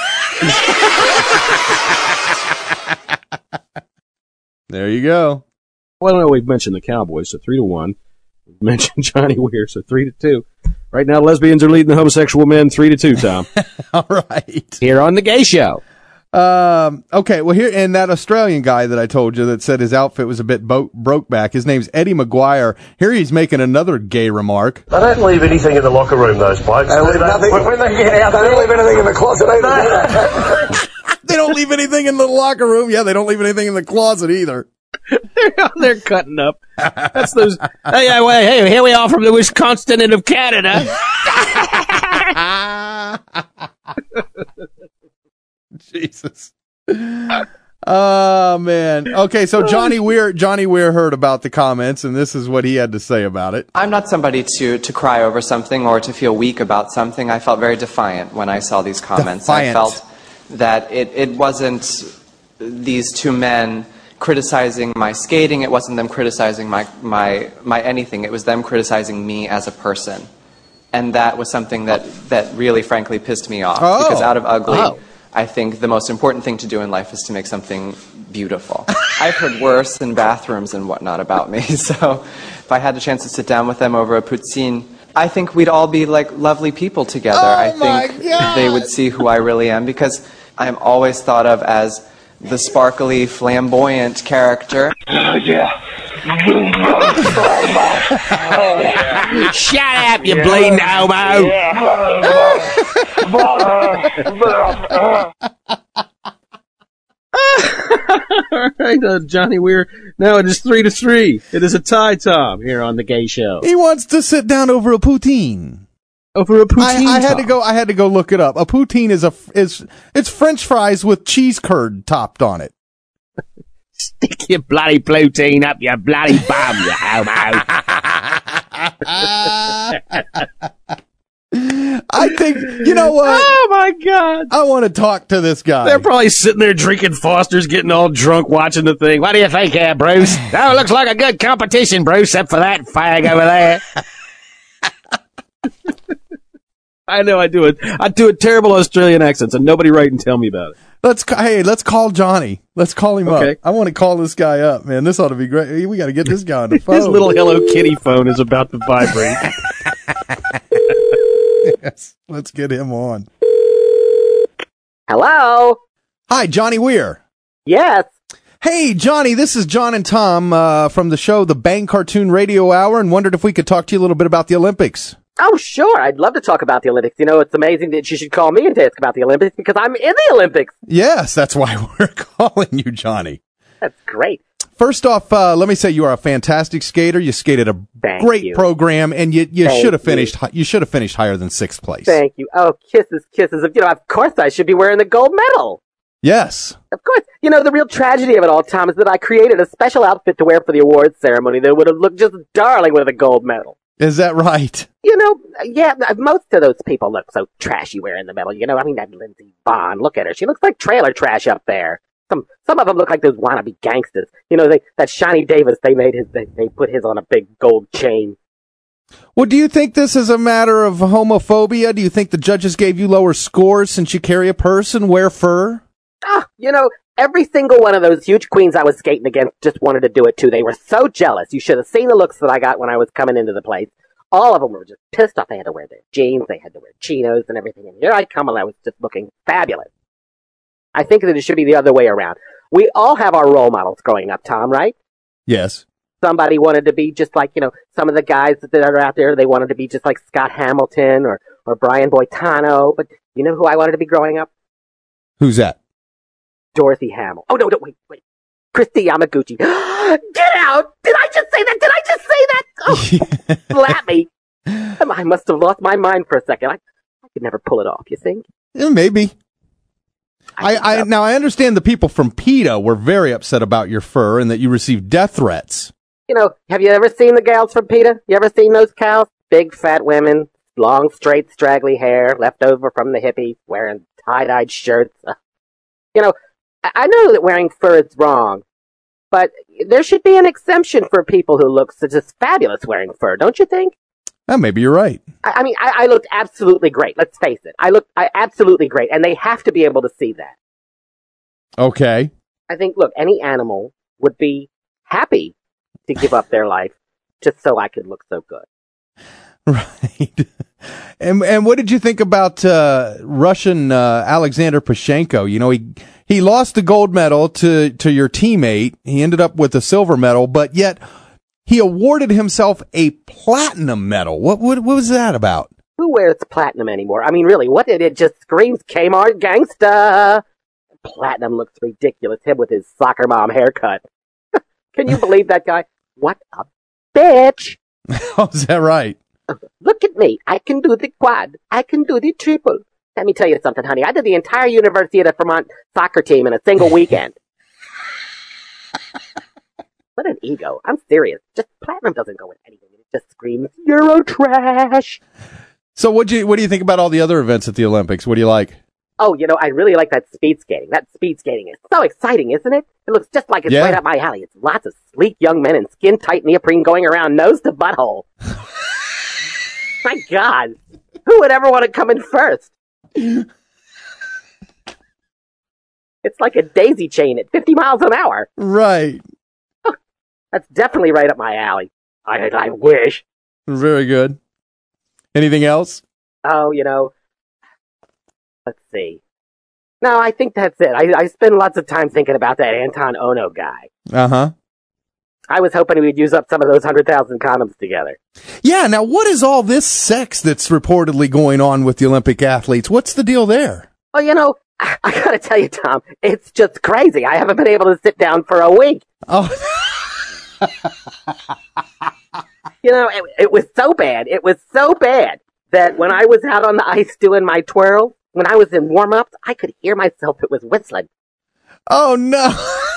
There you go. Well, no, we've mentioned the Cowboys, so three to one. We've mentioned Johnny Weir, so three to two. Right now, lesbians are leading the homosexual men three to two, Tom. All right. Here on The Gay Show. Um, okay, well, here, and that Australian guy that I told you that said his outfit was a bit bo- broke back, his name's Eddie McGuire. Here he's making another gay remark. They don't leave anything in the locker room, those blokes. They leave They- nothing- when, when they get out, they don't leave anything in the closet either. They don't leave anything in the locker room. Yeah, they don't leave anything in the closet either. they're, they're cutting up. That's those. Hey, hey, wait, hey, here we are from the Wisconsin of Canada. Jesus. Oh, man. Okay, so Johnny Weir, Johnny Weir heard about the comments, and this is what he had to say about it. I'm not somebody to, to cry over something or to feel weak about something. I felt very defiant when I saw these comments. Defiant. I felt that it, it wasn't these two men criticizing my skating. It wasn't them criticizing my, my, my anything. It was them criticizing me as a person. And that was something that, that really, frankly, pissed me off. Oh. Because out of ugly, Oh. I think the most important thing to do in life is to make something beautiful. I've heard worse in bathrooms and whatnot about me, so if I had the chance to sit down with them over a poutine, I think we'd all be like lovely people together. Oh I my think God. they would see who I really am, because I'm always thought of as the sparkly, flamboyant character. Oh, yeah. Shut up, you bleeding homo. All right, uh, Johnny Weir. Now it is three to three. It is a tie, Tom, here on The Gay Show. He wants to sit down over a poutine. Over a poutine, I, I had Tom. to go. I had to go look it up. A poutine is a is it's French fries with cheese curd topped on it. Stick your bloody poutine up your bloody bum, you homo. I think you know what? Oh my God! I want to talk to this guy. They're probably sitting there drinking Foster's, getting all drunk, watching the thing. What do you think here, Bruce? That looks like a good competition, Bruce, except for that fag over there. I know I do it. I do a terrible Australian accent, so nobody write and tell me about it. Let's ca- hey, let's call Johnny. Let's call him Okay. up. I want to call this guy up, man. This ought to be great. We got to get this guy on the phone. His little Hello Kitty phone is about to vibrate. Yes, let's get him on. Hello? Hi, Johnny Weir. Yes. Hey, Johnny, this is John and Tom uh, from the show The Bang Cartoon Radio Hour, and wondered if we could talk to you a little bit about the Olympics. Oh, sure. I'd love to talk about the Olympics. You know, it's amazing that you should call me and ask about the Olympics because I'm in the Olympics. Yes, that's why we're calling you, Johnny. That's great. First off, uh, let me say you are a fantastic skater. You skated a Thank great you. program, and you you Thank should have you. finished. hi- You should have finished higher than sixth place. Thank you. Oh, kisses, kisses. You know, of course I should be wearing the gold medal. Yes. Of course. You know, the real tragedy of it all, Tom, is that I created a special outfit to wear for the awards ceremony that would have looked just darling with a gold medal. Is that right? You know, yeah, most of those people look so trashy wearing the medal. You know, I mean, that Lindsey Vonn, look at her. She looks like trailer trash up there. Some some of them look like those wannabe gangsters. You know, they, that Shiny Davis, they made his, they, they put his on a big gold chain. Well, do you think this is a matter of homophobia? Do you think the judges gave you lower scores since you carry a purse and wear fur? Ah, you know, every single one of those huge queens I was skating against just wanted to do it too. They were so jealous. You should have seen the looks that I got when I was coming into the place. All of them were just pissed off. They had to wear their jeans, they had to wear chinos and everything. And here I come and I was just looking fabulous. I think that it should be the other way around. We all have our role models growing up, Tom, right? Yes. Somebody wanted to be just like, you know, some of the guys that are out there, they wanted to be just like Scott Hamilton or, or Brian Boitano. But you know who I wanted to be growing up? Who's that? Dorothy Hamill. Oh, no, no, wait, wait. Christy Yamaguchi. Get out! Did I just say that? Did I just say that? Oh, slap me. I must have lost my mind for a second. I, I could never pull it off, you think? Yeah, maybe. I, I now I understand the people from PETA were very upset about your fur and that you received death threats. You know, have you ever seen the gals from PETA? You ever seen those cows? Big fat women, long, straight, straggly hair, left over from the hippies, wearing tie-dyed shirts. Uh, you know, I, I know that wearing fur is wrong, but there should be an exemption for people who look so just fabulous wearing fur, don't you think? Oh, maybe you're right. I, I mean, I, I looked absolutely great. Let's face it. I looked I, absolutely great, and they have to be able to see that. Okay. I think, look, any animal would be happy to give up their life just so I could look so good. Right. And and what did you think about uh, Russian uh, Alexander Pashenko? You know, he he lost the gold medal to, to your teammate. He ended up with a silver medal, but yet he awarded himself a platinum medal. What what, what was that about? Who wears platinum anymore? I mean, really, what did it just screams Kmart gangsta? Platinum looks ridiculous. Him with his soccer mom haircut. Can you believe that guy? What a bitch. Oh, is that right? Look at me. I can do the quad. I can do the triple. Let me tell you something, honey. I did the entire University of the Vermont soccer team in a single weekend. What an ego. I'm serious. Just platinum doesn't go with anything. It just screams Euro trash. So what do you what do you think about all the other events at the Olympics? What do you like? Oh, you know, I really like that speed skating. That speed skating is so exciting, isn't it? It looks just like it's Yeah. right up my alley. It's lots of sleek young men in skin-tight neoprene going around nose to butthole. My God. Who would ever want to come in first? It's like a daisy chain at fifty miles an hour. Right. That's definitely right up my alley. I, I wish. Very good. Anything else? Oh, you know, let's see. No, I think that's it. I, I spend lots of time thinking about that Anton Ono guy. Uh-huh. I was hoping we'd use up some of those one hundred thousand condoms together. Yeah, now what is all this sex that's reportedly going on with the Olympic athletes? What's the deal there? Well, you know, I, I gotta tell you, Tom, it's just crazy. I haven't been able to sit down for a week. Oh. You know, it, it was so bad. It was so bad that when I was out on the ice doing my twirl, when I was in warm-ups, I could hear myself. It was whistling. Oh, no.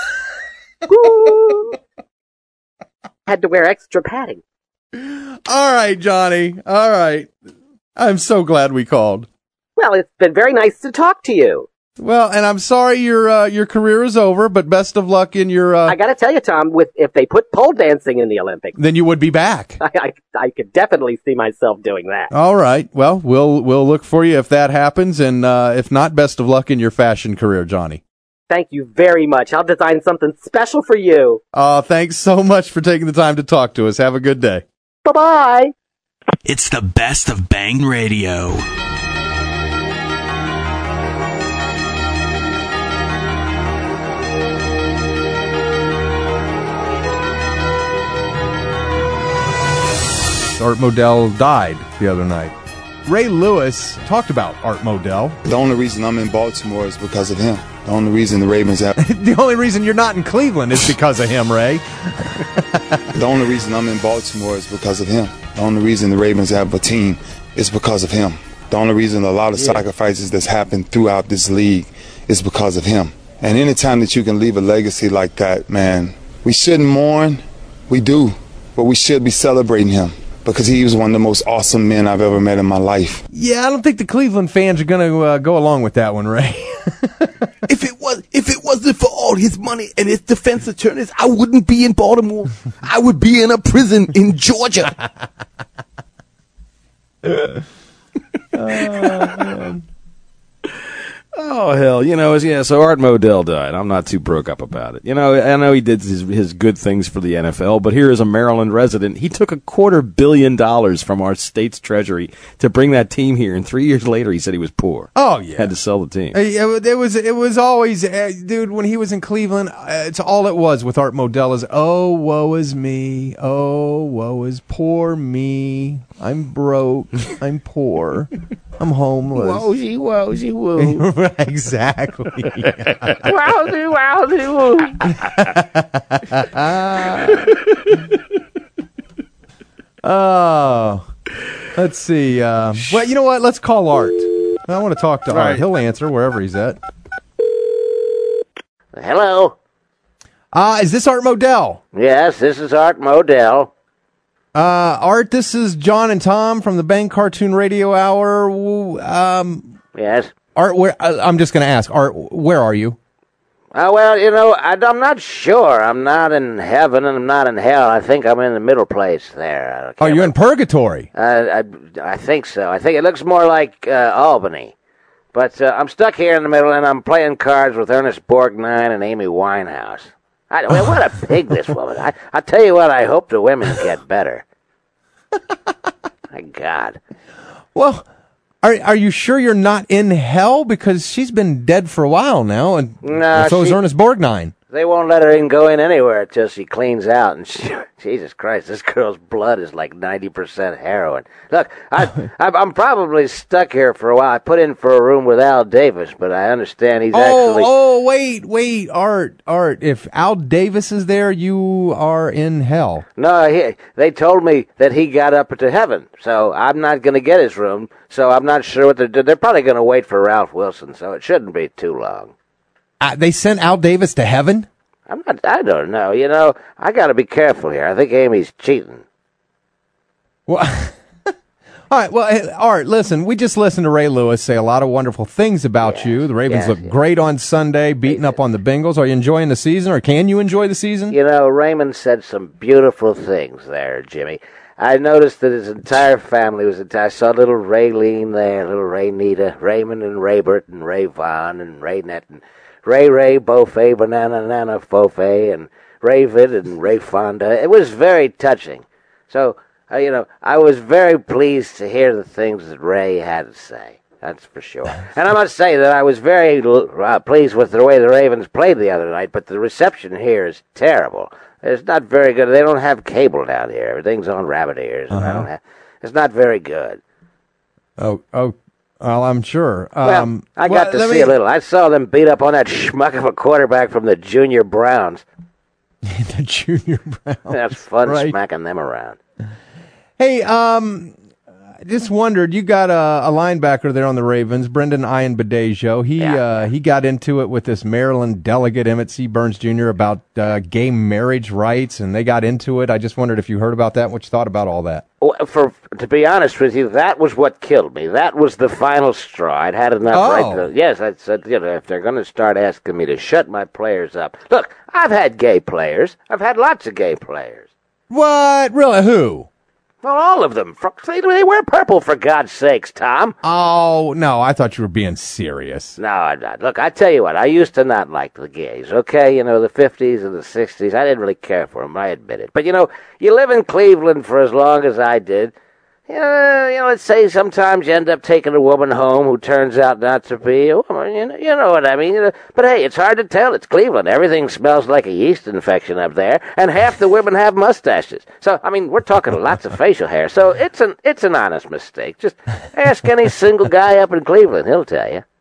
Had to wear extra padding. All right, Johnny. All right. I'm so glad we called. Well, it's been very nice to talk to you. Well, and I'm sorry your uh, your career is over, but best of luck in your... Uh, I got to tell you, Tom, with if they put pole dancing in the Olympics... Then you would be back. I, I, I could definitely see myself doing that. All right. Well, we'll we'll look for you if that happens, and uh, if not, best of luck in your fashion career, Johnny. Thank you very much. I'll design something special for you. Uh, thanks so much for taking the time to talk to us. Have a good day. Bye-bye. It's the best of Bang Radio. Art Modell died the other night. Ray Lewis talked about Art Modell. The only reason I'm in Baltimore is because of him. The only reason the Ravens have... The only reason you're not in Cleveland is because of him, Ray. The only reason I'm in Baltimore is because of him. The only reason the Ravens have a team is because of him. The only reason a lot of Yeah. sacrifices that's happened throughout this league is because of him. And anytime that you can leave a legacy like that, man, we shouldn't mourn. We do. But we should be celebrating him because he was one of the most awesome men I've ever met in my life. Yeah, I don't think the Cleveland fans are going to uh, go along with that one, Ray. If it was, if it wasn't for all his money and his defense attorneys, I wouldn't be in Baltimore. I would be in a prison in Georgia. Oh, man. Oh, hell. You know, yeah, so Art Modell died. I'm not too broke up about it. You know, I know he did his, his good things for the N F L, but here is a Maryland resident. He took a quarter billion dollars from our state's treasury to bring that team here, and three years later he said he was poor. Oh, yeah. Had to sell the team. Uh, It it was it was always, uh, dude, when he was in Cleveland, uh, it's all it was with Art Modell is, oh, woe is me. Oh, woe is poor me. I'm broke. I'm poor. I'm homeless. Wowsy, wowsy, woo. Exactly. Wowsy, wowsy, woo. Oh, let's see. Uh, well, you know what? Let's call Art. I want to talk to All Art. right. He'll answer wherever he's at. Hello. Uh, is this Art Modell? Yes, this is Art Modell. Uh, Art, this is John and Tom from the Bang Cartoon Radio Hour. W- Um, yes. Art, where? Uh, I'm just going to ask. Art, where are you? Uh, well, you know, I, I'm not sure. I'm not in heaven and I'm not in hell. I think I'm in the middle place there. Oh, you're in purgatory. Uh, I, I think so. I think it looks more like uh, Albany. But uh, I'm stuck here in the middle, and I'm playing cards with Ernest Borgnine and Amy Winehouse. I, I mean, what a pig, this woman. I, I tell you what, I hope the women get better. My God. Well, are are you sure you're not in hell? Because she's been dead for a while now, and No, so is she- Ernest Borgnine. They won't let her even go in anywhere until she cleans out. And she, Jesus Christ, this girl's blood is like ninety percent heroin. Look, I, I, I'm probably stuck here for a while. I put in for a room with Al Davis, but I understand he's Oh, actually... oh, wait, wait, Art, Art. If Al Davis is there, you are in hell. No, he, they told me that he got up to heaven, so I'm not going to get his room, so I'm not sure what they're doing. They're probably going to wait for Ralph Wilson, so it shouldn't be too long. Uh, they sent Al Davis to heaven? I'm not, I don't know. You know, I got to be careful here. I think Amy's cheating. Well, all right. Well, hey, Art, listen, we just listened to Ray Lewis say a lot of wonderful things about you. The Ravens yes, look great on Sunday, beating up on the Bengals. Are you enjoying the season, or can you enjoy the season? You know, Raymond said some beautiful things there, Jimmy. I noticed that his entire family was entire. I saw little Raylene there, little Raynita, Raymond and Raybert and Ray Vaughn and Raynette and Ray Ray Beaufay, Banana Nana Fofay, and Ravid and Ray Fonda. It was very touching. So, uh, you know, I was very pleased to hear the things that Ray had to say. That's for sure. And I must say that I was very uh, pleased with the way the Ravens played the other night, but the reception here is terrible. It's not very good. They don't have cable down here. Everything's on rabbit ears. And I don't have, it's not very good. Oh, oh, well, I'm sure. Well, Um, I well, got to let see me- a little. I saw them beat up on that schmuck of a quarterback from the Junior Browns. the Junior Browns. That's fun Right. smacking them around. Hey, um, I just wondered, you got a, a linebacker there on the Ravens, Brendan Ian Badejo. He uh, he got into it with this Maryland delegate, Emmett C. Burns Junior, about uh, gay marriage rights, and they got into it. I just wondered if you heard about that, what you thought about all that. Well, For to be honest with you, that was what killed me. That was the final straw. I'd had enough. Oh. Right to, yes, I said, you know, if they're going to start asking me to shut my players up. Look, I've had gay players. I've had lots of gay players. What? Really? Who? Well, all of them. For, they, they wear purple, for God's sakes, Tom. Oh, no, I thought you were being serious. No, I'm not. Look, I tell you what, I used to not like the gays, okay? You know, the fifties and the sixties, I didn't really care for them, I admit it. But, you know, you live in Cleveland for as long as I did. You know, you know, let's say sometimes you end up taking a woman home who turns out not to be a woman. You know, you know what I mean? You know, but, hey, it's hard to tell. It's Cleveland. Everything smells like a yeast infection up there, and half the women have mustaches. So, I mean, we're talking lots of facial hair. So it's an it's an honest mistake. Just ask any single guy up in Cleveland. He'll tell you.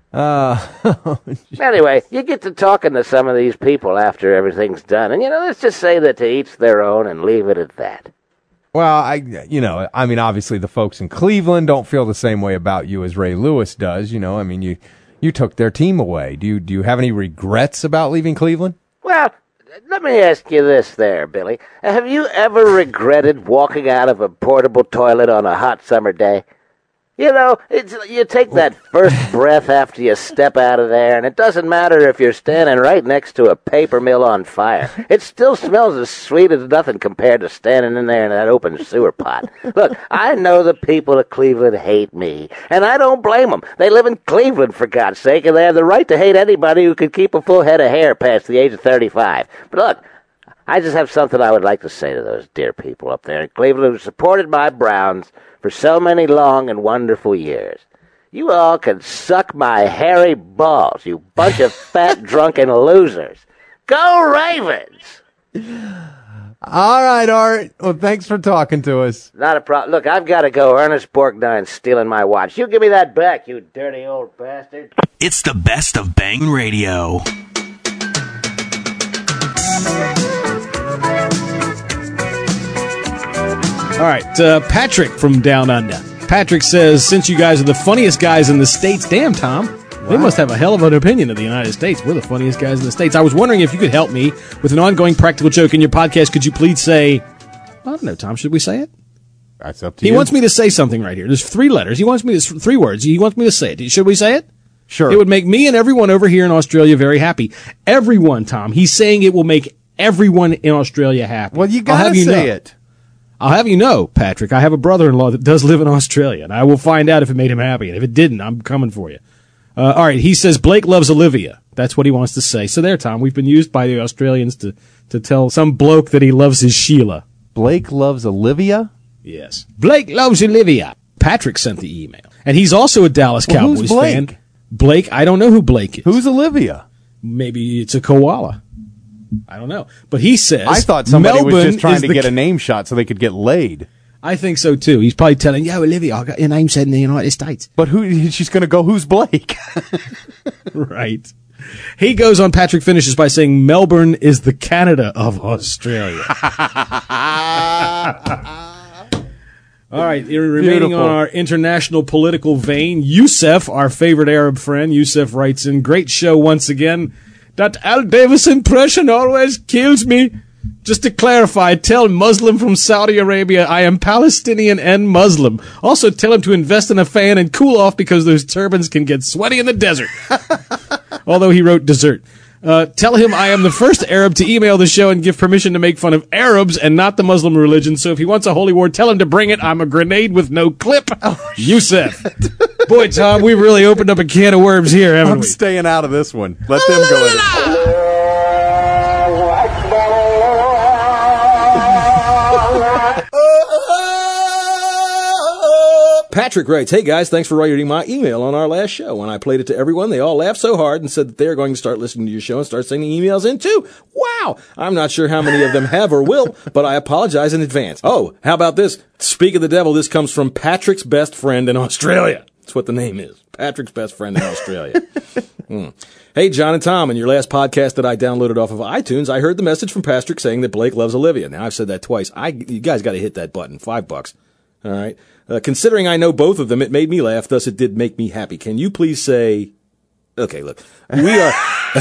Uh, Anyway, you get to talking to some of these people after everything's done. And, you know, let's just say that to each their own and leave it at that. Well, I, you know, I mean, obviously the folks in Cleveland don't feel the same way about you as Ray Lewis does. You know, I mean, you you took their team away. Do you do you have any regrets about leaving Cleveland? Well, let me ask you this there, Billy. Have you ever regretted walking out of a portable toilet on a hot summer day? You know, it's, you take that first breath after you step out of there, and it doesn't matter if you're standing right next to a paper mill on fire. It still smells as sweet as nothing compared to standing in there in that open sewer pot. Look, I know the people of Cleveland hate me, and I don't blame them. They live in Cleveland, for God's sake, and they have the right to hate anybody who can keep a full head of hair past the age of thirty-five. But look, I just have something I would like to say to those dear people up there in Cleveland who supported my Browns for so many long and wonderful years. You all can suck my hairy balls, you bunch of fat, drunken losers. Go Ravens! All right, Art. Well, thanks for talking to us. Not a problem. Look, I've got to go. Ernest Borgnine's stealing my watch. You give me that back, you dirty old bastard. It's the best of Bang Radio. All right, uh, Patrick from Down Under. Patrick says, since you guys are the funniest guys in the States, damn, Tom, wow. They must have a hell of an opinion of the United States. We're the funniest guys in the States. I was wondering if you could help me with an ongoing practical joke in your podcast. Could you please say, I don't know, Tom, should we say it? That's up to he you. He wants me to say something right here. There's three letters. He wants me to, three words. He wants me to say it. Should we say it? Sure. It would make me and everyone over here in Australia very happy. Everyone, Tom. He's saying it will make everyone in Australia happy. Well, you got to say know. it. I'll have you know, Patrick, I have a brother-in-law that does live in Australia, and I will find out if it made him happy. And if it didn't, I'm coming for you. Uh, all right, he says Blake loves Olivia. That's what he wants to say. So there, Tom, we've been used by the Australians to, to tell some bloke that he loves his Sheila. Blake loves Olivia? Yes. Blake loves Olivia. Patrick sent the email. And he's also a Dallas well, Cowboys who's Blake? fan. Blake, I don't know who Blake is. Who's Olivia? Maybe it's a koala. I don't know. But he says I thought somebody Melbourne was just trying to the, get a name shot so they could get laid. I think so, too. He's probably telling, yo, Olivia, I got your name said in the United States. But who? She's going to go, who's Blake? Right. He goes on, Patrick finishes by saying Melbourne is the Canada of Australia. All right, remaining Beautiful. on our international political vein, Youssef, our favorite Arab friend, Youssef writes in, great show once again. That Al Davis impression always kills me. Just to clarify, tell Muslim from Saudi Arabia I am Palestinian and Muslim. Also tell him to invest in a fan and cool off because those turbans can get sweaty in the desert. Although he wrote dessert. Uh, tell him I am the first Arab to email the show and give permission to make fun of Arabs and not the Muslim religion. So if he wants a holy war, tell him to bring it. I'm a grenade with no clip. Oh, Youssef. Boy, Tom, we've really opened up a can of worms here, haven't I'm we? staying out of this one. Let them go in it. Patrick writes, hey guys, thanks for writing my email on our last show. When I played it to everyone, they all laughed so hard and said that they're going to start listening to your show and start sending emails in too. Wow! I'm not sure how many of them have or will, but I apologize in advance. Oh, how about this? Speak of the devil, this comes from Patrick's best friend in Australia. That's what the name is. Patrick's best friend in Australia. hmm. Hey, John and Tom, in your last podcast that I downloaded off of iTunes, I heard the message from Patrick saying that Blake loves Olivia. Now, I've said that twice. I, you guys got to hit that button. Five bucks. All right. Uh, considering I know both of them, it made me laugh, thus it did make me happy. Can you please say... Okay, look. We are...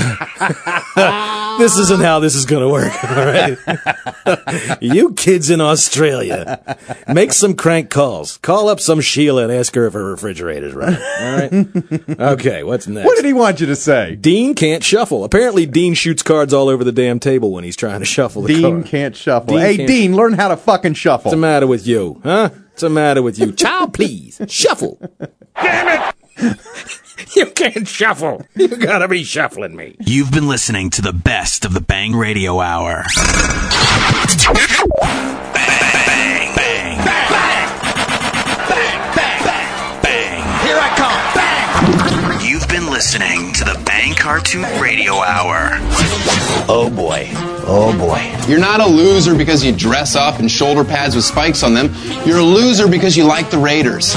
This isn't how this is going to work, all right? You kids in Australia, make some crank calls. Call up some Sheila and ask her if her refrigerator's right, all right? Okay, what's next? What did he want you to say? Dean can't shuffle. Apparently, Dean shoots cards all over the damn table when he's trying to shuffle the Dean card. can't shuffle. Dean hey, can't Dean, learn how to fucking shuffle. What's the matter with you, huh? What's the matter with you? Child, please, shuffle. Damn it! You can't shuffle. You gotta be shuffling me. You've been listening to the best of the Bang Radio Hour. Bang, bang, bang, bang, bang, bang, bang. Here I come. Bang. You've been listening to the Bang Cartoon Radio Hour. Oh boy. Oh boy. You're not a loser because you dress up in shoulder pads with spikes on them. You're a loser because you like the Raiders.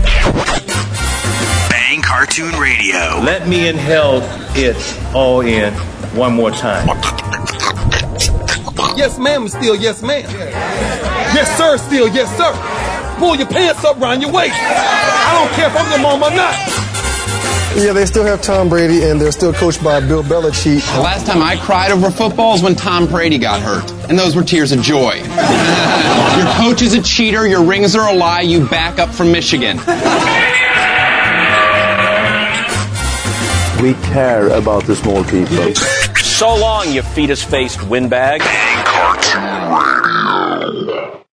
Bang Cartoon Radio. Let me inhale it all in one more time. Yes, ma'am is still yes, ma'am. Yes, sir, still yes, sir. Pull your pants up around your waist. I don't care if I'm your mom or not. Yeah, they still have Tom Brady, and they're still coached by Bill Belichick. The last time I cried over football is when Tom Brady got hurt, and those were tears of joy. Your coach is a cheater, your rings are a lie, you back up from Michigan. We care about the small people. So long, you fetus-faced windbag.